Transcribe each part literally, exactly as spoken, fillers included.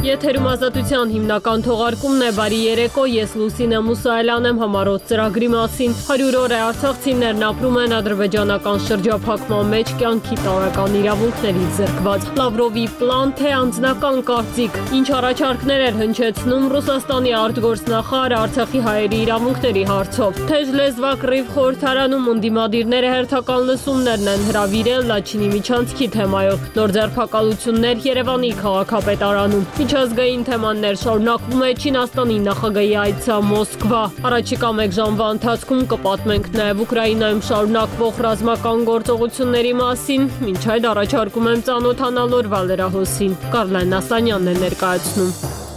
Եթերում ազատության հիմնական թողարկումն է, բարի երեկո, ես Լուսինե Մուսայելյան եմ, համառոտ ծրագրի մասին։ Հարյուր օր է արցախցիներն ապրում են ադրբեջանական շրջափակման մեջ կյանքի տարրական իրավունքներից զրկված։ Լավրովի պլան, թե անձնական կարծիք, ինչ առաջարկներ էր հնչեցնում Ռուսաստանի արտգործնախարարը Արցախի հայերի իրավունքների հարցով։ Թեժ լեզվակ Ռիվ խորհրդարանում ընդդիմադիրները հերթական լսումներն են հրավիրել Լաչինի միջանցքի թեմայով։ Նոր ձեռքակալություններ Երևանի քաղաքապետարանում։ Միջազգային թեմաներ շարունակվում է Չինաստանի նախագահի այցը Մոսկվա։ Առաջիկա մեկ ժամվա ընթացքում կպատմենք նաև Ուկրաինայում շարունակվող ռազմական գործողությունների մասին, մինչ այդ առաջարկում եմ ծանոթանալ օրվա լրահոսին։ Կարլեն Ասանյանն է ներկայացնում։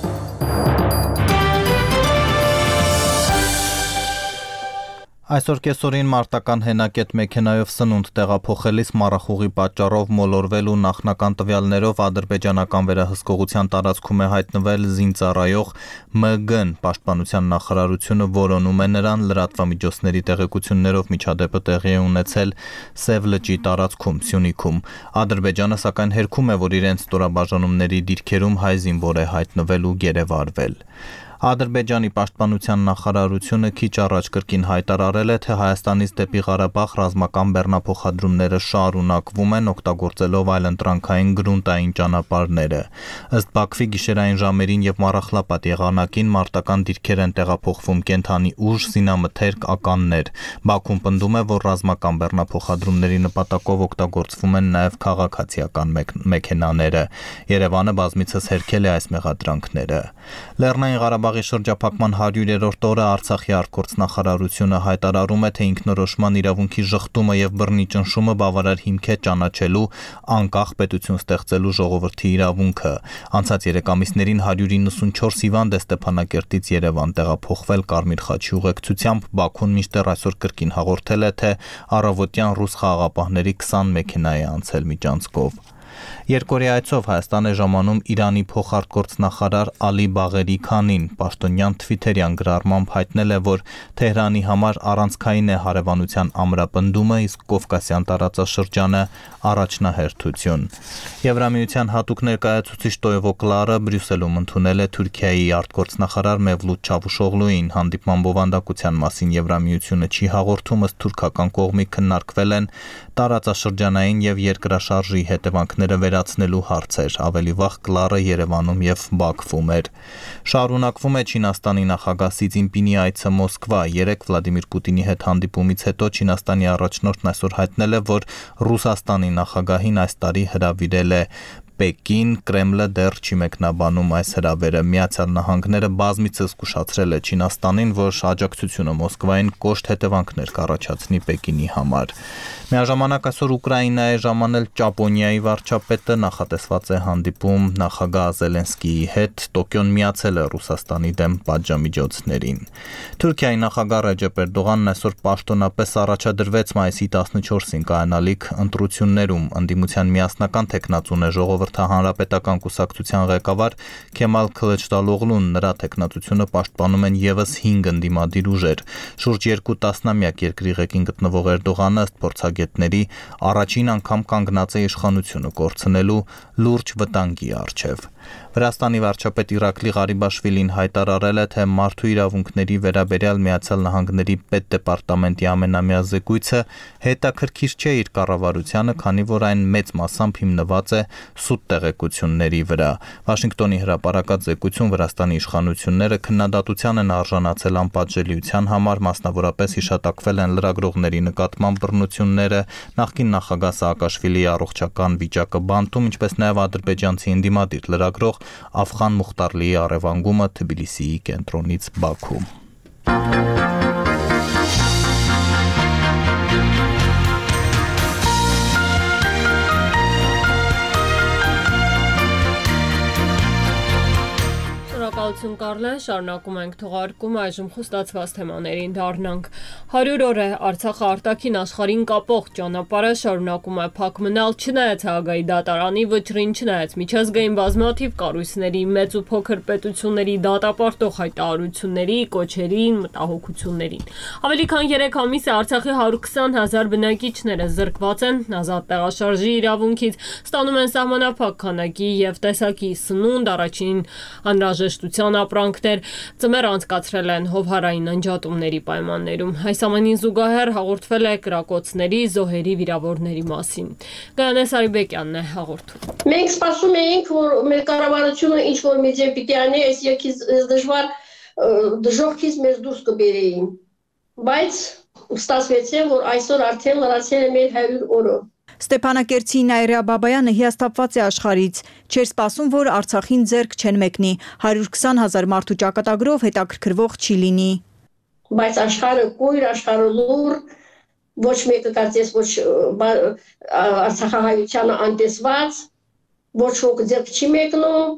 Այսօր կեսօրին մարտական հենակետ մեքենայով սնունդ տեղափոխելիս մառախուղի պատճառով մոլորվել ու նախնական տվյալներով ադրբեջանական վերահսկողության տարածքում է հայտնվել զինծառայող Մը Գ-ն։ Պաշտպանության նախարարությունը որոնում է նրան, լրատվամիջոցների տեղեկություններով միջադեպը տեղի է ունեցել Սև լճի տարածքում, Սյունիքում։ Ադրբեջանը սակայն հերքում է, որ իրենց ստորաբաժանումների դիրքերում հայ զինվոր է հայտնվել ու գերեվարվել։ Ադրբեջանի պաշտպանության նախարարությունը քիչ առաջ կրկին հայտարարել է, թե Հայաստանից դեպի Ղարաբաղ ռազմական բեռնափոխադրումները շարունակվում են, օգտագործելով այլընտրանքային գրունտային ճանապարհները։ Ըստ Բաքվի գիշերային ժամերին եւ Մառախլապատ եղանակին մարտական դիրքեր են տեղափոխվում կենթանի ուժ, զինամթերք, ականներ։ Բաքուն պնդում է, որ ռազմական բեռնափոխադրումների նպատակով օգտագործվում են նաեւ քաղաքացիական մեքենաները։ Երևանը բազմիցս հերքել է այս մեղադրանքները։ Լեռնային Ղարաբաղի շրջափակման հարյուրերորդ օրը Արցախի արտգործնախարարությունը հայտարարում է, թե ինքնորոշման իրավունքի ժխտումը եւ բռնի ճնշումը բավարար հիմք է ճանաչելու անկախ պետություն ստեղծելու ժողովրդի իրավունքը։ Անցած երեք ամիսներին հարյուր իննսունչորս հիվանդ է Ստեփանակերտից Երևան տեղափոխվել Կարմիր խաչի ուղեկցությամբ։ Բաքուն մինչդեռ այսօր կրկին հաղորդել է, թե առավոտյան ռուս խաղաղապահների քսան մեքենա է անցել միջանցքով։ Երկօրյա այցով Հայաստան է ժամանում Իրանի փոխարտգործնախարար Ալի Բաղերի Քանին։ Պաշտոնյան թվիթերյան գրառմամբ հայտնել է, որ Թեհրանի համար առանցքային է հարևանության ամրապնդումը, իսկ Կովկասյան տարածաշրջանը առաջնահերթություն։ Եվրամիության հատուկ ներկայացուցիչ Տոևո Կլարը Բրյուսելում ընդունել է Թուրքիայի արտգործնախարար Մևլութ Չավուշօղլուին։ Հանդիպման բովանդակության մասին Եվրամիությունը չի հաղորդում, ըստ թուրքական կողմի քննարկվել են տարածաշրջանային եւ երկրաշարժի հետևանքները վերացնելու հարցեր։ Ավելի վաղ Կլարը Երևանում եւ Բաքվում էր։ Շարունակվում է Չինաստանի նախագահ Սի Ցզինպինի այցը Մոսկվա։ Երեկ Վլադիմիր Պուտինի հետ հանդիպումից հետո Չինաստանի առաջնորդն այսօր հայտնել է, որ Ռուսաստանի նախագահին այս տարի հրավիրել է Պեկին, Կրեմլը դեռ չի մեկնաբանում այս հրավերը։ Միացյալ Նահանգները բազմիցս զգուշացրել է Չինաստանին, որ աջակցությունը Մոսկվային կոշտ հետևանքներ կառաջացնի Պեկինի համար։ Միաժամանակ այսօր Ուկրաինա է ժամանել Ճապոնիայի վարչապետը, նախատեսված է հանդիպում նախագահ Զելենսկիի հետ։ Տոկիոն միացել է Ռուսաստանի դեմ պատժամիջոցներին։ Թուրքիայի նախագահ Ռեջեփ Էրդողանն այսօր պաշտոնապես առաջադրվեց մայիսի տասնչորսին կայանալիք ընտրություններում։ Ընդդիմության միասնական թեկնածուն է Ժողովրդահանրապետական կուսակցության ղեկավար Քեմալ Քլիչդարօղլուն, նրա թեկնածությունը պաշտպանում են եւս հինգ ընդդիմադիր ուժեր։ Շուրջ երկու տասնամյակ երկրի ղեկին գտնվող Էրդողանը, ըստ փորձագետների, առաջին անգամ կանգնած է իշխանությունը կորցնելու լուրջ վտանգի առջև։ Վրաստանի վարչապետ Իրակլի Ղարիբաշվիլին հայտարարել է, թե մարդու իրավունքների վերաբերյալ Միացյալ Նահանգների պետդեպարտամենտի ամենամյա զեկույցը հետաքրքիր չէ իր կառավարությանը, քանի որ այն մեծ մասամբ հիմնված է սուտ տեղեկությունների վրա։ Վաշինգտոնի հրապարակած զեկույցում Վրաստանի իշխանությունները քննադատության են արժանացել անպատժելիության համար, մասնավորապես հիշատակվել են լրագրողների նկատմամբ բռնությունները, նախկին նախագահ Սաակաշվիլիի առողջական վիճակը բանտում, ինչպես նաև ադրբեջանցի ընդդիմադիր լրագրող Աֆղան Մուխտարլիի առևանգումը Թբիլիսիի կենտրոնից Բաքու։ Ողջույն Կարլեն, շարունակում ենք թողարկումը, այժմ խոստացված թեմաներին դառնանք։ հարյուր օր է Արցախը արտաքին աշխարհին կապող ճանապարհը շարունակում է փակ մնալ, չնայած Հաագայի դատարանի վճռին, չնայած միջազգային բազմաթիվ կառույցների, մեծ ու փոքր պետությունների դատապարտող հայտարարությունների, կոչերին, մտահոգություններին։ Ավելի քան երեք ամիս է Արցախի հարյուր քսան հազար բնակիչները զրկված են ազատ տեղաշարժի իրավունքից, ստանում են սահմանափակ քանակի եւ տեսակի սնունդ, առաջին անհրաժեշտության ապրանքներ, ծմեր անցկացրել են հովհարային անջատումների պայմաններում։ Այս ամենին զուգահեռ հաղորդվել է կրակոցների, զոհերի, վիրավորների մասին։ Գայանե Սարիբեկյանն է հաղորդում։ Մենք սպասում էինք, որ մեր կառավարությունը ինչ որ մի ձև պիտի անի, այս երկից դժվար դժոխքից մեզ դուրս կբերեին։ Բայց ստացվեց, որ այսօր արդեն լրացել է մեր հարյուր օրը։ Ստեփանակերտի Նաիրա Բաբայանը հիասթափված է աշխարհից, չէր սպասում, որ Արցախին ձեռք չեն մեկնի, հարյուր քսան հազար մարդու ճակատագրով հետաքրքրվող չի լինի։ Բայց աշխարհը կույր, աշխարհը լուր, ոչ մեկը կարծես ոչ արցախահայությանը անտեսված, ոչ ոք ձեռք չի մեկնում,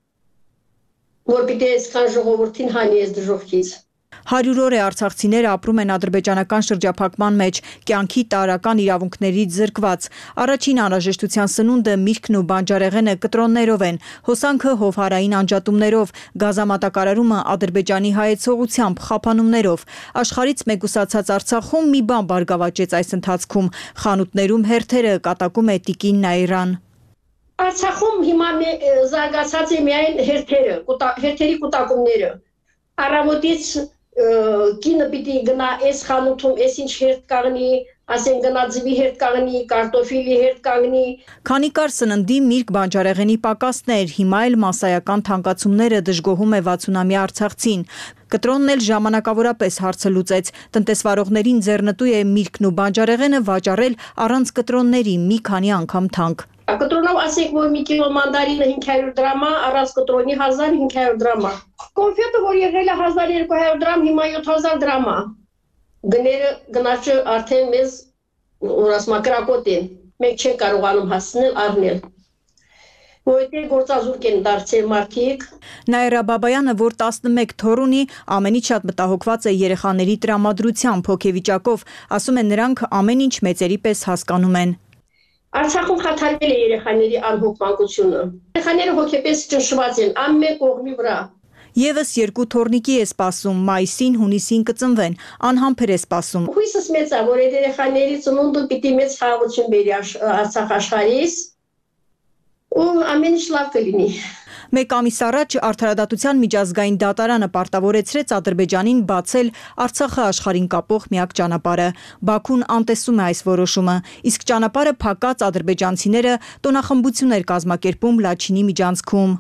որ պիտի այսքան ժողովրդին հանի այս դժոխքից։ հարյուր օր է արցախցիները ապրում են ադրբեջանական շրջափակման մեջ, կյանքի տարրական իրավունքներից զրկված։ Առաջին անհրաժեշտության սնունդը, միրգն ու բանջարեղենը կտրոններով են, հոսանքը հովհարային անջատումներով, գազամատակարարումը Ադրբեջանի հայեցողությամբ, խափանումներով։ Աշխարհից մեկուսացած Արցախում մի բան բարգավաճեց այս ընթացքում, խանութներում հերթերը, կատակում է տիկին Նաիրան։ Արցախում հիմա զարգացած է միայն հերթերը, հերթերի կուտակումները։ Առավոտից կինը պիտի գնա այս խանութում, այս ինչ հերթ կաղնի, ասեն գնա ձվի հերթ կաղնի, կարտոֆիլի հերթ կաղնի։ Քանի կար սննդի, միրգ, բանջարեղենի պակասներ, հիմա էլ մասսայական թանկացումները դժգոհում է վաթսունամյա արցախցին։ Կտրոնն էլ ժամանակավորապես հարցը լուծեց, տնտեսվարողներին ձեռնտու է միրգն ու բանջարեղենը վաճառել առանց կտրոնների մի քանի անգամ թանկ։ Կտրոնով ասենք, որ մի կիլո մանդարինը հինգ հարյուր դրամ է, առանց կտրոնի հազար հինգ հարյուր դրամ է։ Կոնֆետը, որ եղել է հազար երկու հարյուր դրամ, հիմա յոթ հազար դրամ է։ Գները գնաճը արդեն մեզ օրասմա կրակոտ են։ Մենք չենք կարողանում հասնել առնել։ Որտեղ գործազուրկ են դարձել մարդիկ։ Նաիրա Բաբայանը, որ տասնմեկ թոռ ունի, ամենից շատ մտահոգված է երեխաների տրամադրությամբ, հոգեվիճակով, ասում է նրանք ամեն ինչ մեծերի պես հասկանում են։ Արցախում խաթարվել է երեխաների անհոգմանկությունը։ Երեխաները հոգեպես ճնշված են ամեն կողմի վրա։ Եվս երկու թոռնիկի է սպասում, մայիսին, հունիսին կծնվեն, անհամբեր է սպասում։ Հույսս մեծ է, որ այդ երեխաների ծնունդը պիտի մեծ խաղաղություն բերի Արցախ աշխարհից, ու ամեն ինչ լավ կլինի։ Մեկ ամիս առաջ Արդարադատության միջազգային դատարանը պարտավորեցրեց Ադրբեջանին բացել Արցախը աշխարհին կապող միակ ճանապարհը։ Բաքուն անտեսում է այս որոշումը, իսկ ճանապարհը փակած ադրբեջանցիները տոնախմբություն էր կազմակերպում Լաչինի միջանցքում։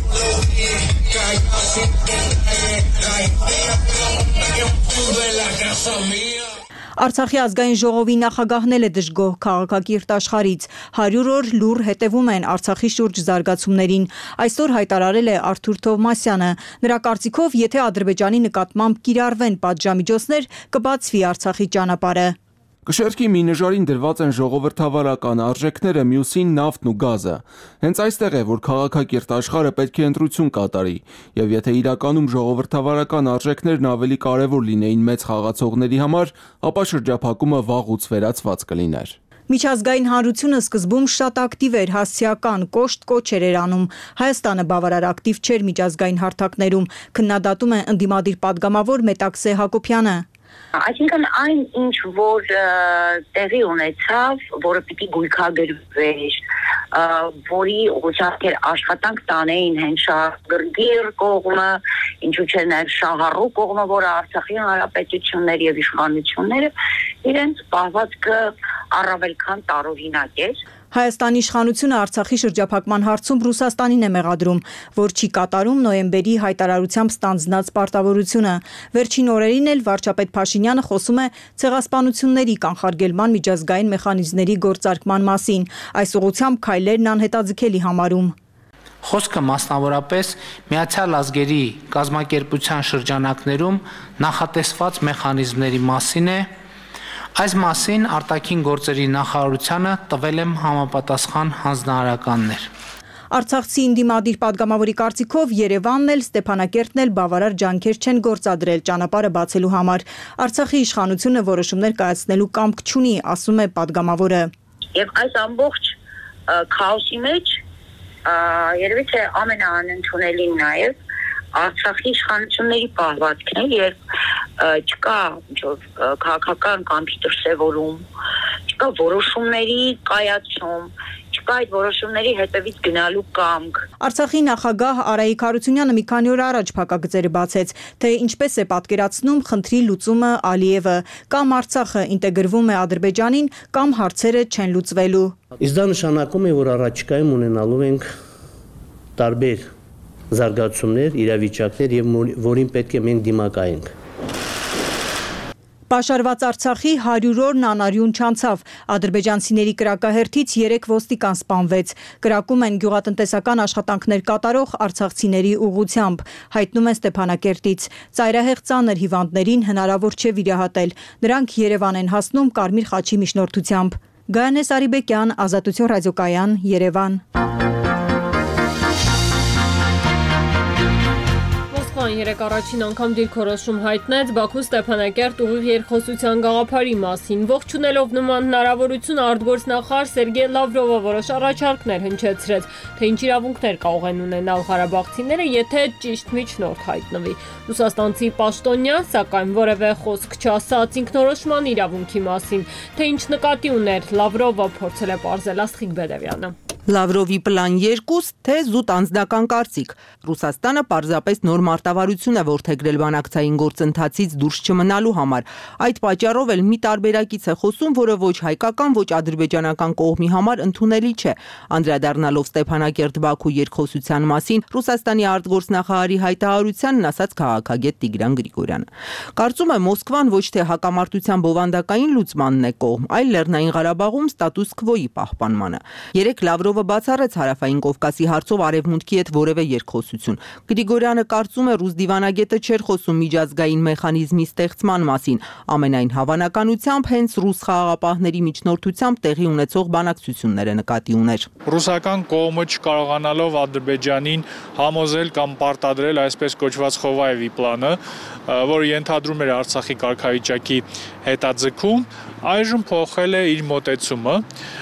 Արցախի ազգային ժողովի նախագահն էլ է դժգոհ քաղաքակիրթ աշխարհից։ հարյուր օր լուռ հետևում են Արցախի շուրջ զարգացումներին։ Այսօր հայտարարել է Արթուր Թովմասյանը։ Նրա կարծիքով, եթե Ադրբեջանի նկատմամբ կիրառվեն պատժամիջոցներ, կբացվի Արցախի ճանապարհը։ Կշեռքի մի նժարին դրված են ժողովրդավարական արժեքները, մյուսին նավթն ու գազը։ Հենց այստեղ է, որ քաղաքակիրթ աշխարհը պետք է ընտրություն կատարի, եւ եթե իրականում ժողովրդավարական արժեքներն ավելի կարևոր լինեին մեծ խաղացողների համար, ապա շրջափակումը վաղուց վերացված կլիներ։ Միջազգային հանրությունը սկզբում շատ ակտիվ էր, հասցեական, կոշտ կոչեր էր անում։ Հայաստանը բավարար ակտիվ չէր միջազգային հարթակներում, քննադատում է ընդդիմադիր падգամավոր Մետաքսե Հակոբյանը։ Այսինքն այն ինչ որ տեղի ունեցավ, որը պիտի գույքագրվեր, որի ուղղությամբ աշխատանք տանեին հենց շահագրգիռ կողմը, ինչու՞ չէ նաև շահառու կողմը, որը Արցախի հանրապետություններ եւ իշխանությունները իրենց պահվածքը առավել քան տարօրինակ էր։ Հայաստանի իշխանությունը Արցախի շրջափակման հարցում Ռուսաստանին է մեղադրում, որ չի կատարում նոյեմբերի հայտարարությամբ ստանձնած պարտավորությունը։ Վերջին օրերին էլ վարչապետ Փաշինյանը խոսում է ցեղասպանությունների կանխարգելման միջազգային մեխանիզմների գործարկման մասին, այս ուղղությամբ քայլերն անհետաձգելի համարում։ Խոսքը մասնավորապես Միացյալ Ազգերի կազմակերպության շրջանակներում նախատեսված մեխանիզմների մասին է։ Այս մասին արտաքին գործերի նախարարությանը տվել եմ համապատասխան հանձնարարականներ։ Արցախցի ինդիմադիր падգամավորի կարծիքով Երևանն էլ Ստեփանակերտն էլ բավարար ջանքեր չեն գործադրել ճանապարհը բացելու համար։ Արցախի իշխանությունը որոշումներ կայացնելու կամք չունի, ասում է падգամավորը։ Եվ այս ամբողջ քաոսի մեջ երևի թե ամենաանընդունելին նաև Արցախի իշխանությունների պահվածքն է, երբ չկա քաղաքական կամքի դրսևորում, չկա որոշումների կայացում, չկա այդ որոշումների հետևից գնալու կամք։ Արցախի նախագահ Արայիկ Հարությունյանը մի քանի օր առաջ փակագծերը բացեց, թե ինչպես է պատկերացնում խնդրի լուծումը Ալիևը, կամ Արցախը ինտեգրվում է Ադրբեջանին, կամ հարցերը չեն լուծվելու։ Իսկ դա նշանակում է, որ առաջիկայում ունենալու ենք տարբեր զարգացումներ, իրավիճակներ եւ որին պետք է մենք դիմակայենք։ Պաշարված Արցախի հարյուր օրն անարյուն չանցավ։ Ադրբեջանցիների կրակահերթից երեք ոստիկան սպանվեց։ Կրակում են գյուղատնտեսական աշխատանքներ կատարող արցախցիների ուղղությամբ, հայտնում են Ստեփանակերտից։ Ծայրահեղ ծանր հիվանդներին հնարավոր չէ վիրահատել։ Նրանք Երևան են հասնում Կարմիր խաչի միջնորդությամբ։ Գայանե Սարիբեկյան, Ազատություն ռադիոկայան, Երևան։ Երեք առաջին անգամ դիրքորոշում հայտնեց Բաքու Ստեփանակերտ ուղիղ երկխոսության գաղափարի մասին։ Ողջունելով նման հնարավորություն արտգործնախարար Սերգեյ Լավրովը որոշ առաջարկներ հնչեցրեց, թե ինչ իրավունքներ կարող են ունենալ ղարաբաղցիները, եթե ճիշտ միջնորդ հայտնվի։ Ռուսաստանցի պաշտոնյան, սակայն որևէ խոսք չասաց ինքնորոշման իրավունքի մասին, թե ինչ նկատի ուներ Լավրովը, փորձել է պարզել Աստղիկ Բեդևյանը։ Լավրովի պլան երկուս, թե զուտ անձնական կարծիք։ Ռուսաստանը պարզապես նոր մարտավարություն է որդեգրել բանակցային գործընթացից դուրս չմնալու համար։ Այդ պատճառով էլ մի տարբերակից է խոսում, որը ոչ հայկական, ոչ ադրբեջանական կողմի համար ընդունելի չէ։ Անդրադառնալով Ստեփանակերտ-Բաքու երկխոսության մասին Ռուսաստանի արտգործնախարարի հայտարարությանն ասաց քաղաքագետ Տիգրան Գրիգորյանը։ Կարծում է Մոսկվան ոչ թե հակամարտության բովանդակային լուծմանն է կողմ, այլ Լեռնային Ղարաբաղում ստատուս քվոյի պահպանմանը։ Երեք Լավրովը բացառեց Հարավային Կովկասի հարցով արևմուտքի հետ որևէ երկխոսություն։ Գրիգորյանը կարծում է ռուս դիվանագետը չէր խոսում միջազգային մեխանիզմի ստեղծման մասին, ամենայն հավանականությամբ հենց ռուս խաղաղապահների միջնորդությամբ տեղի ունեցող բանակցությունները նկատի ուներ։ Ռուսական կողմը չկարողանալով Ադրբեջանին համոզել կամ պարտադրել այսպես կոչված Խովայևի պլանը, որը ենթադրում էր Արցախի կարգավիճակի հետաձգում, այժմ փոխել է իր մոտեցումը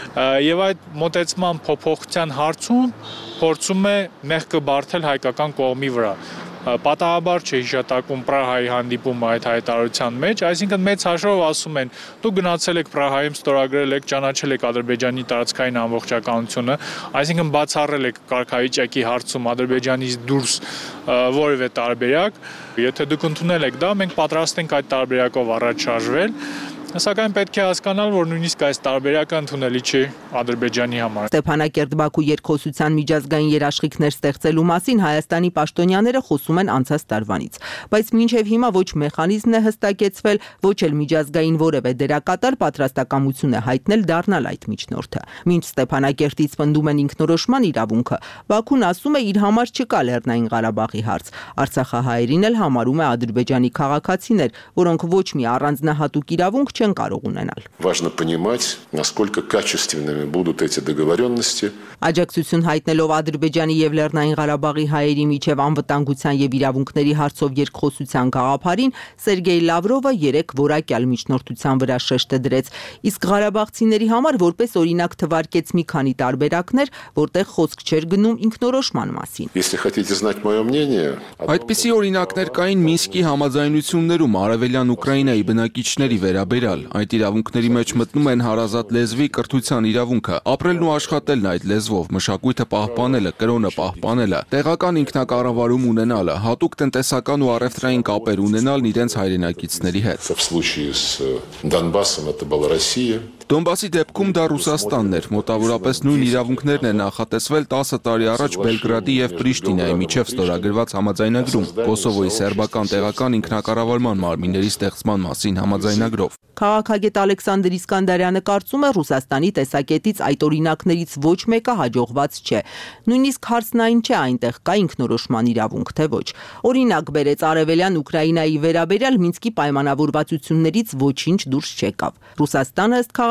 եւ այդ մոտեցման փոփոխության հարցում փորձում է մեղքը բարթել հայկական կողմի վրա։ Պատահաբար չէ հիշատակում Պրահայի հանդիպումը այդ հայտարարության մեջ, այսինքն մեծ հաշվով ասում են, դուք գնացել եք Պրահայում, ստորագրել եք, ճանաչել եք Ադրբեջանի տարածքային ամբողջականությունը, այսինքն բացառել եք կարգավիճակի հարցում Ադրբեջանից դուրս որևէ տարբերակ, եթե դուք ընդունել եք դա, մենք պատրաստ ենք այդ տարբերակով առաջ շարժվել։ Սակայն պետք է հասկանալ, որ նույնիսկ այս տարբերակը ընդունելի չի Ադրբեջանի համար։ Ստեփանակերտ-Բաքու երկխոսության միջազգային երաշխիքներ ստեղծելու մասին Հայաստանի պաշտոնյաները խոսում են անցած տարվանից, բայց մինչև հիմա ոչ մեխանիզմն է հստակեցվել, ոչ էլ միջազգային որևէ դերակատար պատրաստակամություն է հայտնել դառնալ այդ միջնորդը։ Մինչ Ստեփանակերտից պնդում են ինքնորոշման իրավունքը, Բաքուն ասում է իր համար չկա Լեռնային Ղարաբաղի հարց։ Արցախահայերին էլ համարում է Ադրբեջանի քաղաքացիներ, որոնք ոչ մի առանձնահատուկ իրավունք չեն կարող ունենալ։ Важно понимать, насколько качественными будут эти договоренности. Աջակցություն հայտնելով Ադրբեջանի եւ Լեռնային Ղարաբաղի հայերի միջև անվտանգության եւ իրավունքների հարցով երկխոսության գաղափարին Սերգեյ Լավրովը երեք որակյալ միջնորդության վրա շեշտը դրեց, իսկ ղարաբաղցիների համար որպես օրինակ թվարկեց մի քանի տարբերակներ, որտեղ խոսք չէր գնում ինքնորոշման մասին։ Если хотите знать моё мнение, այդպիսի օրինակներ կային Մինսկի համաձայնություններում արևելյան Ուկրաինայի բնակիչների վերաբերյալ։ Այդ իրավունքների մեջ մտնում են հարազատ լեզվի կրթության իրավունքը, ապրելն ու աշխատելն այդ լեզվով, մշակույթը պահպանելը, կրոնը պահպանելը, տեղական ինքնակառավարում ունենալը, հատուկ տնտեսական ու առևտրային կապեր ունենալն իրենց հայրենակիցների հետ։ В случае с Донбассом это была Россия. Դոնբասի դեպքում դա Ռուսաստանն էր, մոտավորապես նույն իրավունքներն են նախատեսվել տասը տարի առաջ Բելգրադի եւ Պրիշտինայի միջև ստորագրված համաձայնագրում, Կոսովոյի սերբական տեղական ինքնակառավարման մարմինների ստեղծման մասին համաձայնագրով։ Քաղաքագետ Ալեքսանդր Իսկանդարյանը կարծում է Ռուսաստանի տեսակետից այդ օրինակներից ոչ մեկը հաջողված չէ։ Նույնիսկ հարցն այն չէ այնտեղ կա ինքնորոշման իրավունք, թե ոչ։ Օրինակ բերեց արևելյան Ուկրաինայի վերաբերյալ Մինսկի պայմանավորվածություններից ոչինչ դուրս չեկավ։ Ռուսաստանը ըստ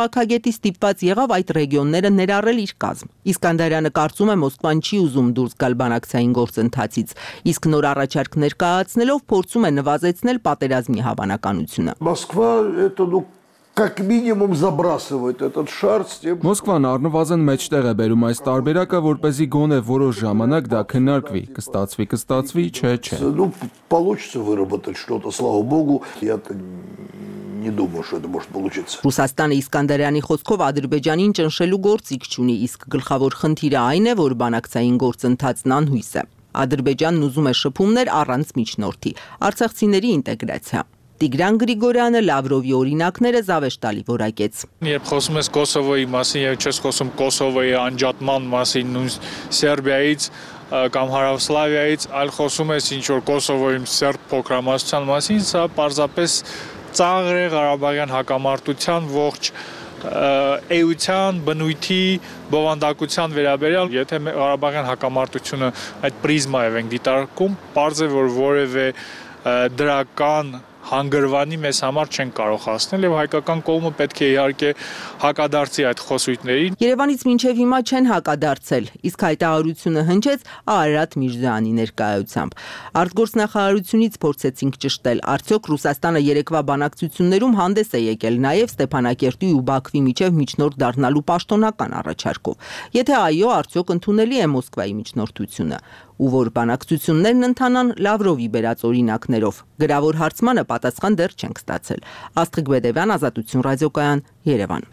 քաղաքագետի ստիպված եղավ այդ ռեգիոնները ներառել իր կազմ։ Իսկանդարյանը կարծում է Մոսկվան չի ուզում դուրս գալ բանակցային գործընթացից, իսկ նոր առաջարկ ներկայացնելով փորձում է նվազեցնել պատերազմի հավանականությունը։ Մոսկվա это ну как минимум забрасывает этот шар с тем Մոսկվան առնվազն մեջտեղ է բերում այս տարբերակը, որպեսզի գոնե որոշ ժամանակ դա քննարկվի, կստացվի, կստացվի, չէ, չէ։ Ну получится выработать что-то, слава богу, я-то не думаю, что это может получиться. Ռուսաստանը Իսկանդարյանի խոսքով Ադրբեջանին ճնշելու գործիք չունի, իսկ գլխավոր խնդիրը այն է, որ բանակցային գործընթացն անհույս է։ Ադրբեջանն ուզում է շփումներ առանց միջնորդի, արցախցիների ինտեգրացիա։ Տիգրան Գրիգորյանը Լավրովի օրինակները զավեշտալի որակեց։ Երբ խոսում ես Կոսովոյի մասին եւ չես խոսում Կոսովոյի անջատման մասին, նույն Սերբիայից կամ Հարավսլավիայից, այլ խոսում ես ինչ որ Կոսովոյում սերբ փոքրամասնության մասին, սա պարզապես ծաղր է Ղարաբաղյան հակամարտության ողջ էության, բնույթի, բովանդակության վերաբերյալ, եթե Ղարաբաղյան հակամարտությունը այդ պրիզմայով ենք դիտարկում, պարզ է, որ որևէ դրական հանգրվանի մեզ համար չեն կարող հասնել եւ հայկական կողմը պետք է իհարկե հակադարձի այդ խոսույթներին։ Երևանից մինչև հիմա չեն հակադարձել, իսկ հայտարարությունը հնչեց Արարատ Միրզոյանի ներկայությամբ։ Արտգործնախարարությունից փորձեցինք ճշտել, արդյոք Ռուսաստանը երեկվա բանակցություններում հանդես է եկել նաեւ Ստեփանակերտի ու Բաքվի միջև միջնորդ դառնալու պաշտոնական առաջարկով։ Եթե այո, արդյոք ընդունելի է Մոսկվայի միջնորդությունը։ Ու որ բանակցություններն ընթանան Լավրովի բերած օրինակներով։ Գրավոր հարցմանը պատասխան դեռ չենք ստացել։ Աստղիկ Բեդևյան, Ազատություն ռադիոկայան, Երևան։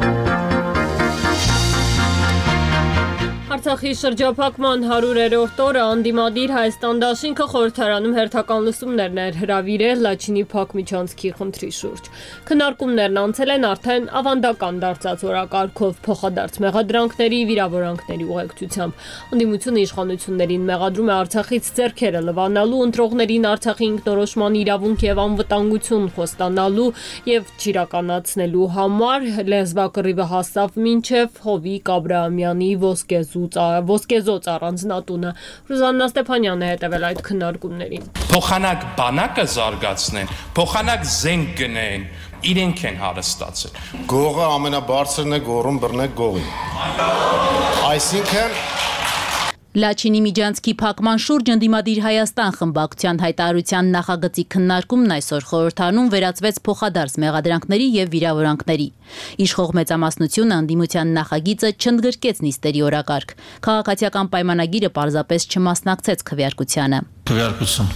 Արցախի շրջափակման հարյուրերորդ օրը անդիմադիր Հայաստան դաշինքը խորհրդարանում հերթական լսումներն էր հրավիրել Լաչինի Փակ միջանցքի խնդրի շուրջ։ Քննարկումներն անցել են արդեն ավանդական դարձած օրակարգով փոխադարձ մեղադրանքների, վիրավորանքների ուղեկցությամբ։ Անդիմությունը իշխանություններին մեղադրում է Արցախից ձեռքերը լվանալու, ընտրողներին Արցախի ինքնորոշման իրավունք եւ անվտանգություն խոստանալու եւ չիրականացնելու համար լեզվակռիվը հասավ մինչեւ Հովիկ Աբրահամյանի ոսկեզու ոսկեզոծ առանձնատունը։ Ռուզաննա Ստեփանյանն է հետևել այդ քննարկումներին։ Փոխանակ բանակը զարգացնեն, փոխանակ զենք գնեն, իրենք են հարստացել։ Գողը ամենաբարձրն է գողում բռնեք գողին։ Այսինքն Լաչինի միջանցքի փակման շուրջ ընդդիմադիր Հայաստան խմբակցության հայտարարության նախագծի քննարկումն այսօր խորհրդարանում վերածվեց փոխադարձ մեղադրանքների եւ վիրավորանքների։ Իշխող մեծամասնությունը ընդդիմության նախագիծը չընդգրկեց նիստերի օրակարգ։ Քաղաքացիական պայմանագիրը պարզապես չմասնակցեց քվեարկությանը։ Քվեարկություն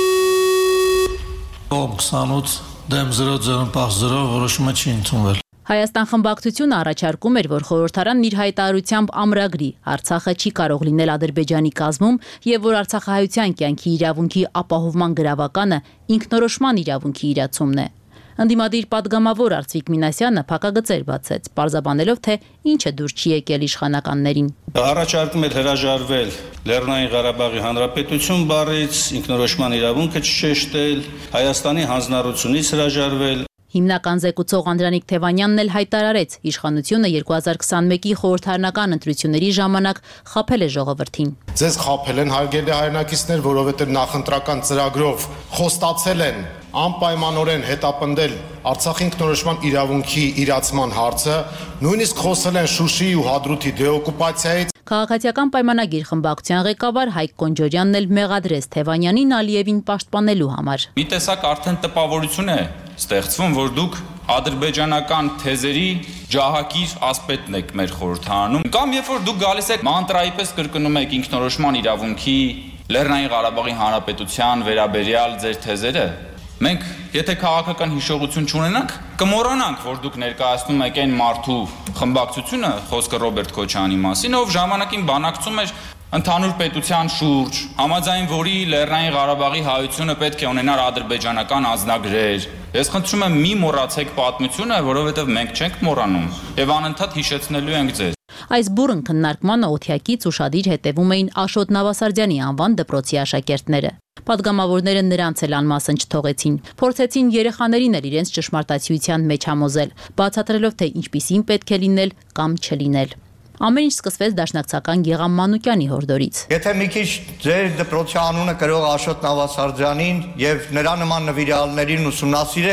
քսանութ դեմ զրո ձեռնպահ զրո որոշումը չի ընդունվել։ Հայաստան խմբակցությունը առաջարկում էր, որ խորհրդարանն իր հայտարարությամբ ամրագրի Արցախը չի կարող լինել Ադրբեջանի կազմում եւ որ Արցախահայության կյանքի իրավունքի ապահովման գրավականը ինքնորոշման իրավունքի իրացումն է։ Ընդդիմադիր падգամավոր Արծվիկ Մինասյանը փակագծեր բացեց, պարզաբանելով, թե ինչը դուր չի եկել իշխանականներին։ Առաջարկում էր հրաժարվել Լեռնային Ղարաբաղի Հանրապետություն բառից, ինքնորոշման իրավունքը չշեշտել, Հայաստանի հանձնառությունից հրաժարվել։ Հիմնական զեկուցող Անդրանիկ Թևանյանն էլ հայտարարեց, իշխանությունը երկու հազար քսանմեկի խորհրդարանական ընտրությունների ժամանակ խաբել է ժողովրդին։ Ձեզ խաբել են հարգելի հայրենակիցներ, որովհետև նախընտրական ծրագրով խոստացել են անպայմանորեն հետապնդել Արցախի ինքնորոշման իրավունքի իրացման հարցը, նույնիսկ խոսել են Շուշիի ու Հադրութի դեօկուպացիայից։ Քաղաքացիական պայմանագիր խմբակցության ղեկավար Հայկ Կոնջորյանն էլ մեղադրեց Թևանյանին Ալիևին պաշտպանելու համար։ Մի տեսակ արդեն տպավորություն է ստեղծվում, որ դուք ադրբեջանական թեզերի ջահակիր ասպետն եք մեր խորհրդարանում, կամ երբ որ դուք գալիս եք մանտրայի պես կրկնում եք ինքնորոշման իրավունքի, Լեռնային Ղարաբաղի Հանրապետության վերաբերյալ ձեր թեզերը, մենք եթե քաղաքական հիշողություն չունենանք, կմոռանանք, որ դուք ներկայացնում եք այն մարդու խմբակցությունը, խոսքը Ռոբերտ Քոչարյանի մասին, ով ժամանակին բանակցում էր ընդհանուր պետության շուրջ, համաձայն որի Լեռնային Ղարաբաղի հայությունը պետք է ունենար ադրբեջանական անձնագրեր։ Ես խնդրում եմ մի մոռացեք պատմությունը, որովհետև մենք չենք մոռանում եւ անընդհատ հիշեցնելու ենք ձեզ։ Այս բուրըն քննարկմանը օթյակից ուշադիր հետևում էին Աշոտ Նավասարդյանի անվան դպրոցի աշակերտները։ Պատգամավորները նրանց էլ անմասն չթողեցին։ Փորձեցին երեխաներին էլ իրենց ճշմարտացիության մեջ համոզել, բացատրելով, թե ինչպիսին պետք է լինել կամ չլինել։ Ամեն ինչ սկսվեց դաշնակցական Գեգամ Մանուկյանի հորդորից։ Եթե մի քիչ ձեր դպրոցի անունը կրող Աշոտ Նավասարդյանին եւ նրա նման նվիրալներին ուսումնասիրեք,